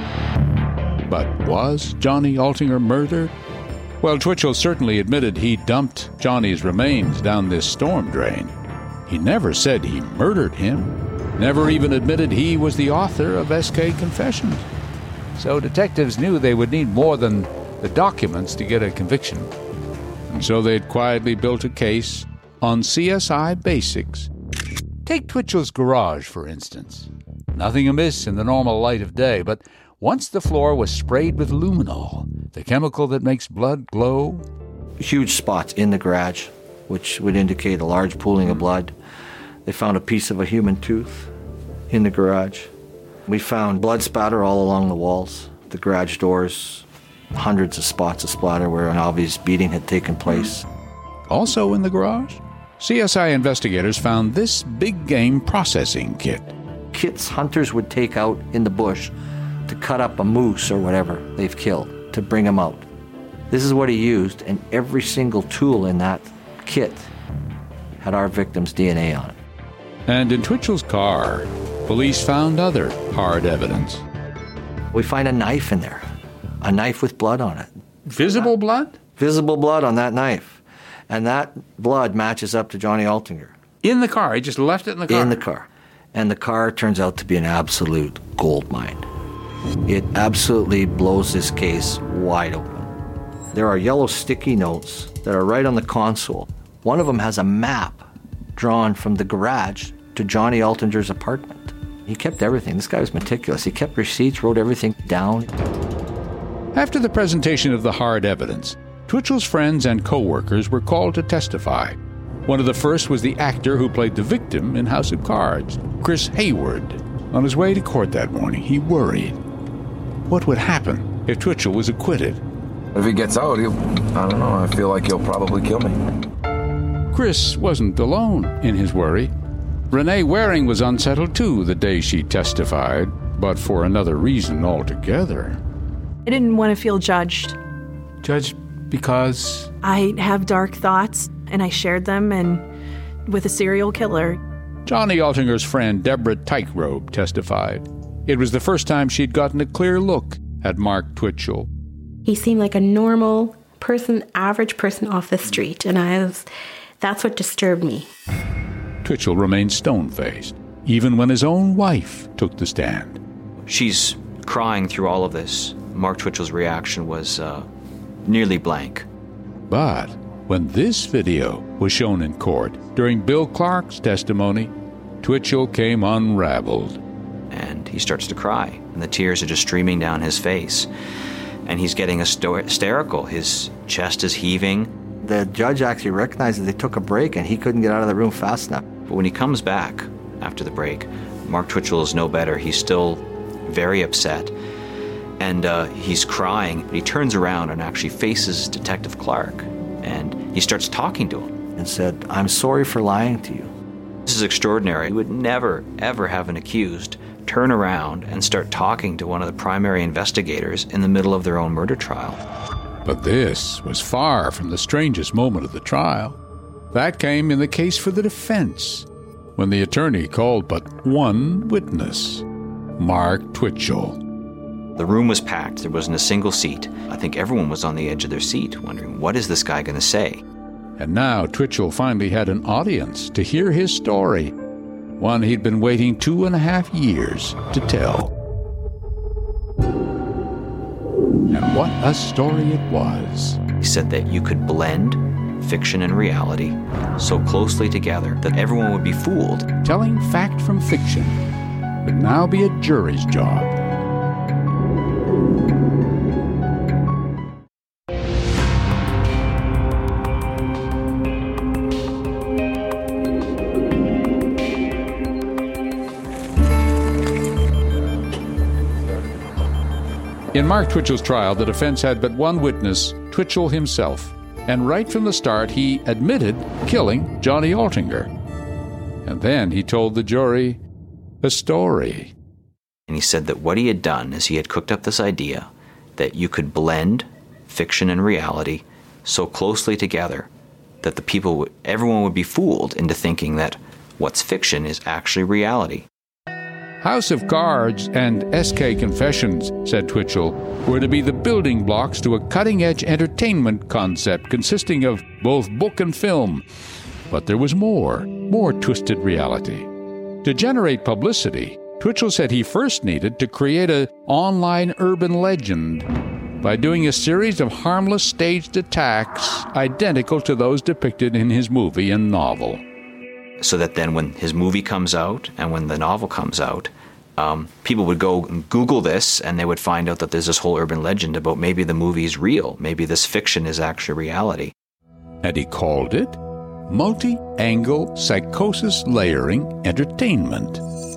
But was Johnny Altinger murdered? Well, Twitchell certainly admitted he dumped Johnny's remains down this storm drain. He never said he murdered him, never even admitted he was the author of S K Confessions. So detectives knew they would need more than the documents to get a conviction. And so they'd quietly built a case on C S I basics. Take Twitchell's garage, for instance. Nothing amiss in the normal light of day, but once the floor was sprayed with luminol, the chemical that makes blood glow. Huge spots in the garage, which would indicate a large pooling of blood. They found a piece of a human tooth in the garage. We found blood spatter all along the walls, the garage doors, hundreds of spots of splatter where an obvious beating had taken place. Also in the garage, C S I investigators found this big game processing kit. Kits hunters would take out in the bush to cut up a moose or whatever they've killed, to bring them out. This is what he used, and every single tool in that kit had our victim's D N A on it. And in Twitchell's car, police found other hard evidence. We find a knife in there, a knife with blood on it. Visible blood? visible blood on that knife. And that blood matches up to Johnny Altinger. In the car? He just left it in the car? In the car. And the car turns out to be an absolute gold mine. It absolutely blows this case wide open. There are yellow sticky notes that are right on the console. One of them has a map drawn from the garage to Johnny Altinger's apartment. He kept everything. This guy was meticulous. He kept receipts, wrote everything down. After the presentation of the hard evidence, Twitchell's friends and co-workers were called to testify. One of the first was the actor who played the victim in House of Cards, Chris Hayward. On his way to court that morning, he worried. What would happen if Twitchell was acquitted? If he gets out, he'll, I don't know, I feel like he'll probably kill me. Chris wasn't alone in his worry. Renee Waring was unsettled too the day she testified, but for another reason altogether. I didn't want to feel judged. Judged because? I have dark thoughts, and I shared them and with a serial killer. Johnny Altinger's friend Deborah Tykerobe testified. It was the first time she'd gotten a clear look at Mark Twitchell. He seemed like a normal person, average person off the street, and I was, that's what disturbed me. Twitchell remained stone-faced, even when his own wife took the stand. She's crying through all of this. Mark Twitchell's reaction was uh, nearly blank. But when this video was shown in court during Bill Clark's testimony, Twitchell came unraveled. And he starts to cry, and the tears are just streaming down his face. And he's getting hysterical. His chest is heaving. The judge actually recognized that they took a break, and he couldn't get out of the room fast enough. But when he comes back after the break, Mark Twitchell is no better. He's still very upset. And uh, he's crying. He turns around and actually faces Detective Clark. And he starts talking to him. And said, "I'm sorry for lying to you." This is extraordinary. You would never, ever have an accused turn around and start talking to one of the primary investigators in the middle of their own murder trial. But this was far from the strangest moment of the trial. That came in the case for the defense, when the attorney called but one witness, Mark Twitchell. The room was packed. There wasn't a single seat. I think everyone was on the edge of their seat, wondering, what is this guy going to say? And now Twitchell finally had an audience to hear his story, one he'd been waiting two and a half years to tell. And what a story it was. He said that you could blend fiction and reality so closely together that everyone would be fooled. Telling fact from fiction would now be a jury's job. In Mark Twitchell's trial, the defense had but one witness, Twitchell himself. And right from the start, he admitted killing Johnny Altinger. And then he told the jury a story. And he said that what he had done is he had cooked up this idea that you could blend fiction and reality so closely together that the people, would, everyone would be fooled into thinking that what's fiction is actually reality. House of Cards and S K Confessions, said Twitchell, were to be the building blocks to a cutting-edge entertainment concept consisting of both book and film. But there was more, more twisted reality. To generate publicity, Twitchell said he first needed to create an online urban legend by doing a series of harmless staged attacks identical to those depicted in his movie and novel. So that then when his movie comes out and when the novel comes out, um, people would go and Google this and they would find out that there's this whole urban legend about maybe the movie's real, maybe this fiction is actually reality. And he called it Multi-Angle Psychosis Layering Entertainment.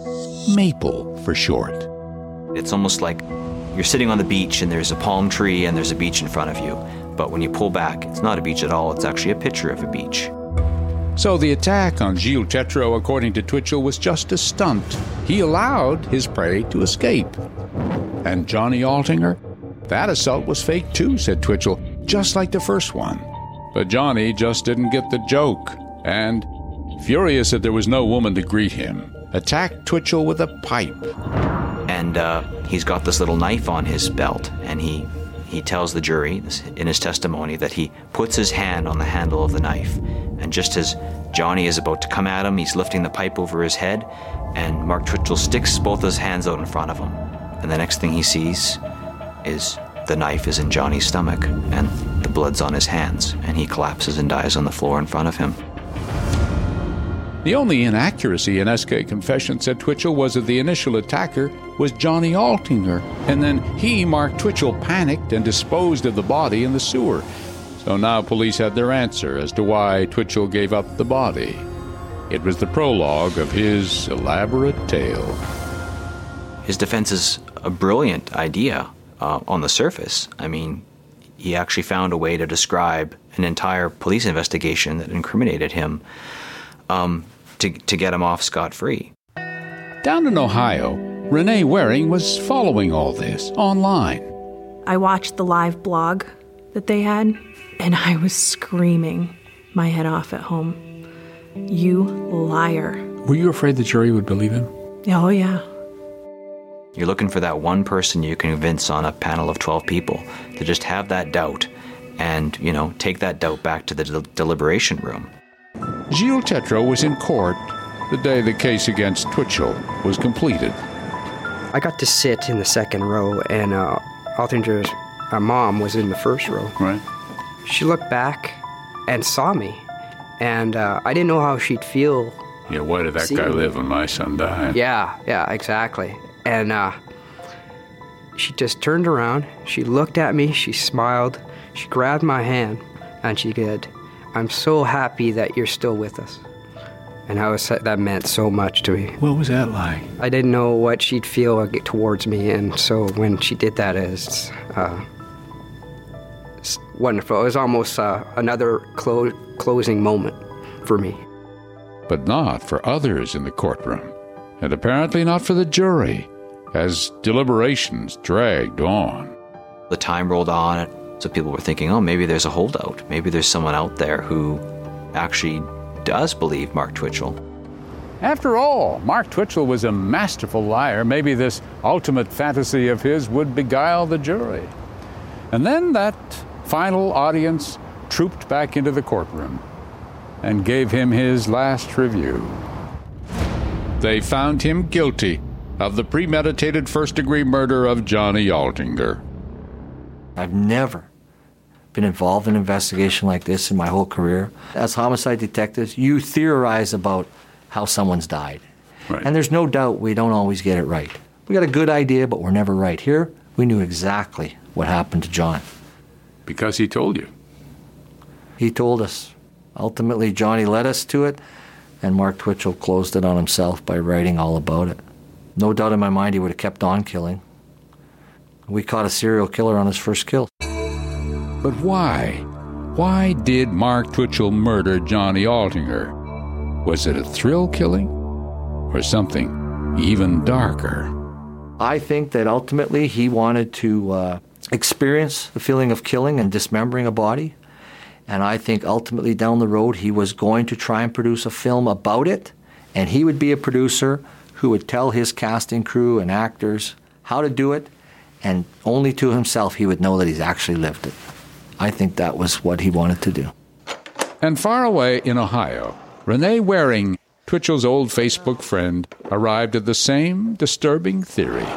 MAPLE for short. It's almost like you're sitting on the beach and there's a palm tree and there's a beach in front of you. But when you pull back, it's not a beach at all, it's actually a picture of a beach. So the attack on Gilles Tetreault, according to Twitchell, was just a stunt. He allowed his prey to escape. And Johnny Altinger? That assault was fake too, said Twitchell, just like the first one. But Johnny just didn't get the joke, and, furious that there was no woman to greet him, attacked Twitchell with a pipe. And uh, he's got this little knife on his belt, and he he tells the jury in his testimony that he puts his hand on the handle of the knife, and just as Johnny is about to come at him, he's lifting the pipe over his head, and Mark Twitchell sticks both his hands out in front of him. And the next thing he sees is the knife is in Johnny's stomach, and the blood's on his hands, and he collapses and dies on the floor in front of him. The only inaccuracy in S K confession, said Twitchell, was that the initial attacker was Johnny Altinger, and then he, Mark Twitchell, panicked and disposed of the body in the sewer. So now police had their answer as to why Twitchell gave up the body. It was the prologue of his elaborate tale. His defense is a brilliant idea uh, on the surface. I mean, he actually found a way to describe an entire police investigation that incriminated him um, to, to get him off scot-free. Down in Ohio, Renee Waring was following all this online. I watched the live blog that they had, and I was screaming my head off at home. You liar. Were you afraid the jury would believe him? Oh, yeah. You're looking for that one person you can convince on a panel of twelve people to just have that doubt and, you know, take that doubt back to the del- deliberation room. Gilles Tetreault was in court the day the case against Twitchell was completed. I got to sit in the second row, and uh, Altinger's uh, mom was in the first row. Right. She looked back and saw me, and uh, I didn't know how she'd feel. Yeah, why did that guy live when my son died? Yeah, yeah, exactly. And uh, she just turned around, she looked at me, she smiled, she grabbed my hand, and she said, "I'm so happy that you're still with us." And I was, that meant so much to me. What was that like? I didn't know what she'd feel towards me, and so when she did that, it's, uh, it's wonderful. It was almost uh, another clo- closing moment for me. But not for others in the courtroom, and apparently not for the jury, as deliberations dragged on. The time rolled on, so people were thinking, oh, maybe there's a holdout. Maybe there's someone out there who actually does believe Mark Twitchell. After all, Mark Twitchell was a masterful liar. Maybe this ultimate fantasy of his would beguile the jury. And then that final audience trooped back into the courtroom and gave him his last review. They found him guilty of the premeditated first-degree murder of Johnny Altinger. I've never been involved in an investigation like this in my whole career. As homicide detectives, you theorize about how someone's died. Right. And there's no doubt we don't always get it right. We got a good idea, but we're never right. Here, we knew exactly what happened to John. Because he told you. He told us. Ultimately, Johnny led us to it, and Mark Twitchell closed it on himself by writing all about it. No doubt in my mind he would have kept on killing. We caught a serial killer on his first kill. But why? Why did Mark Twitchell murder Johnny Altinger? Was it a thrill killing? Or something even darker? I think that ultimately he wanted to uh, experience the feeling of killing and dismembering a body. And I think ultimately down the road he was going to try and produce a film about it. And he would be a producer who would tell his casting crew and actors how to do it. And only to himself he would know that he's actually lived it. I think that was what he wanted to do. And far away in Ohio, Renee Waring, Twitchell's old Facebook friend, arrived at the same disturbing theory.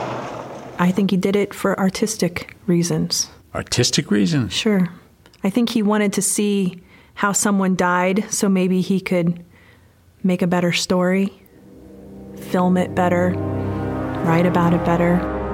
I think he did it for artistic reasons. Artistic reasons? Sure. I think he wanted to see how someone died, so maybe he could make a better story, film it better, write about it better.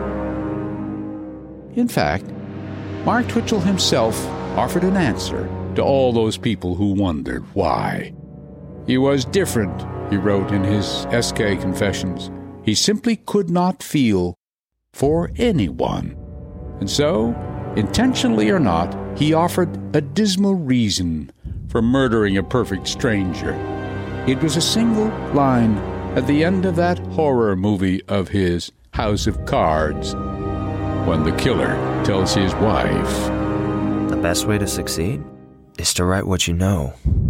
In fact, Mark Twitchell himself offered an answer to all those people who wondered why. He was different, he wrote in his S K Confessions. He simply could not feel for anyone. And so, intentionally or not, he offered a dismal reason for murdering a perfect stranger. It was a single line at the end of that horror movie of his, House of Cards, when the killer tells his wife, "The best way to succeed is to write what you know."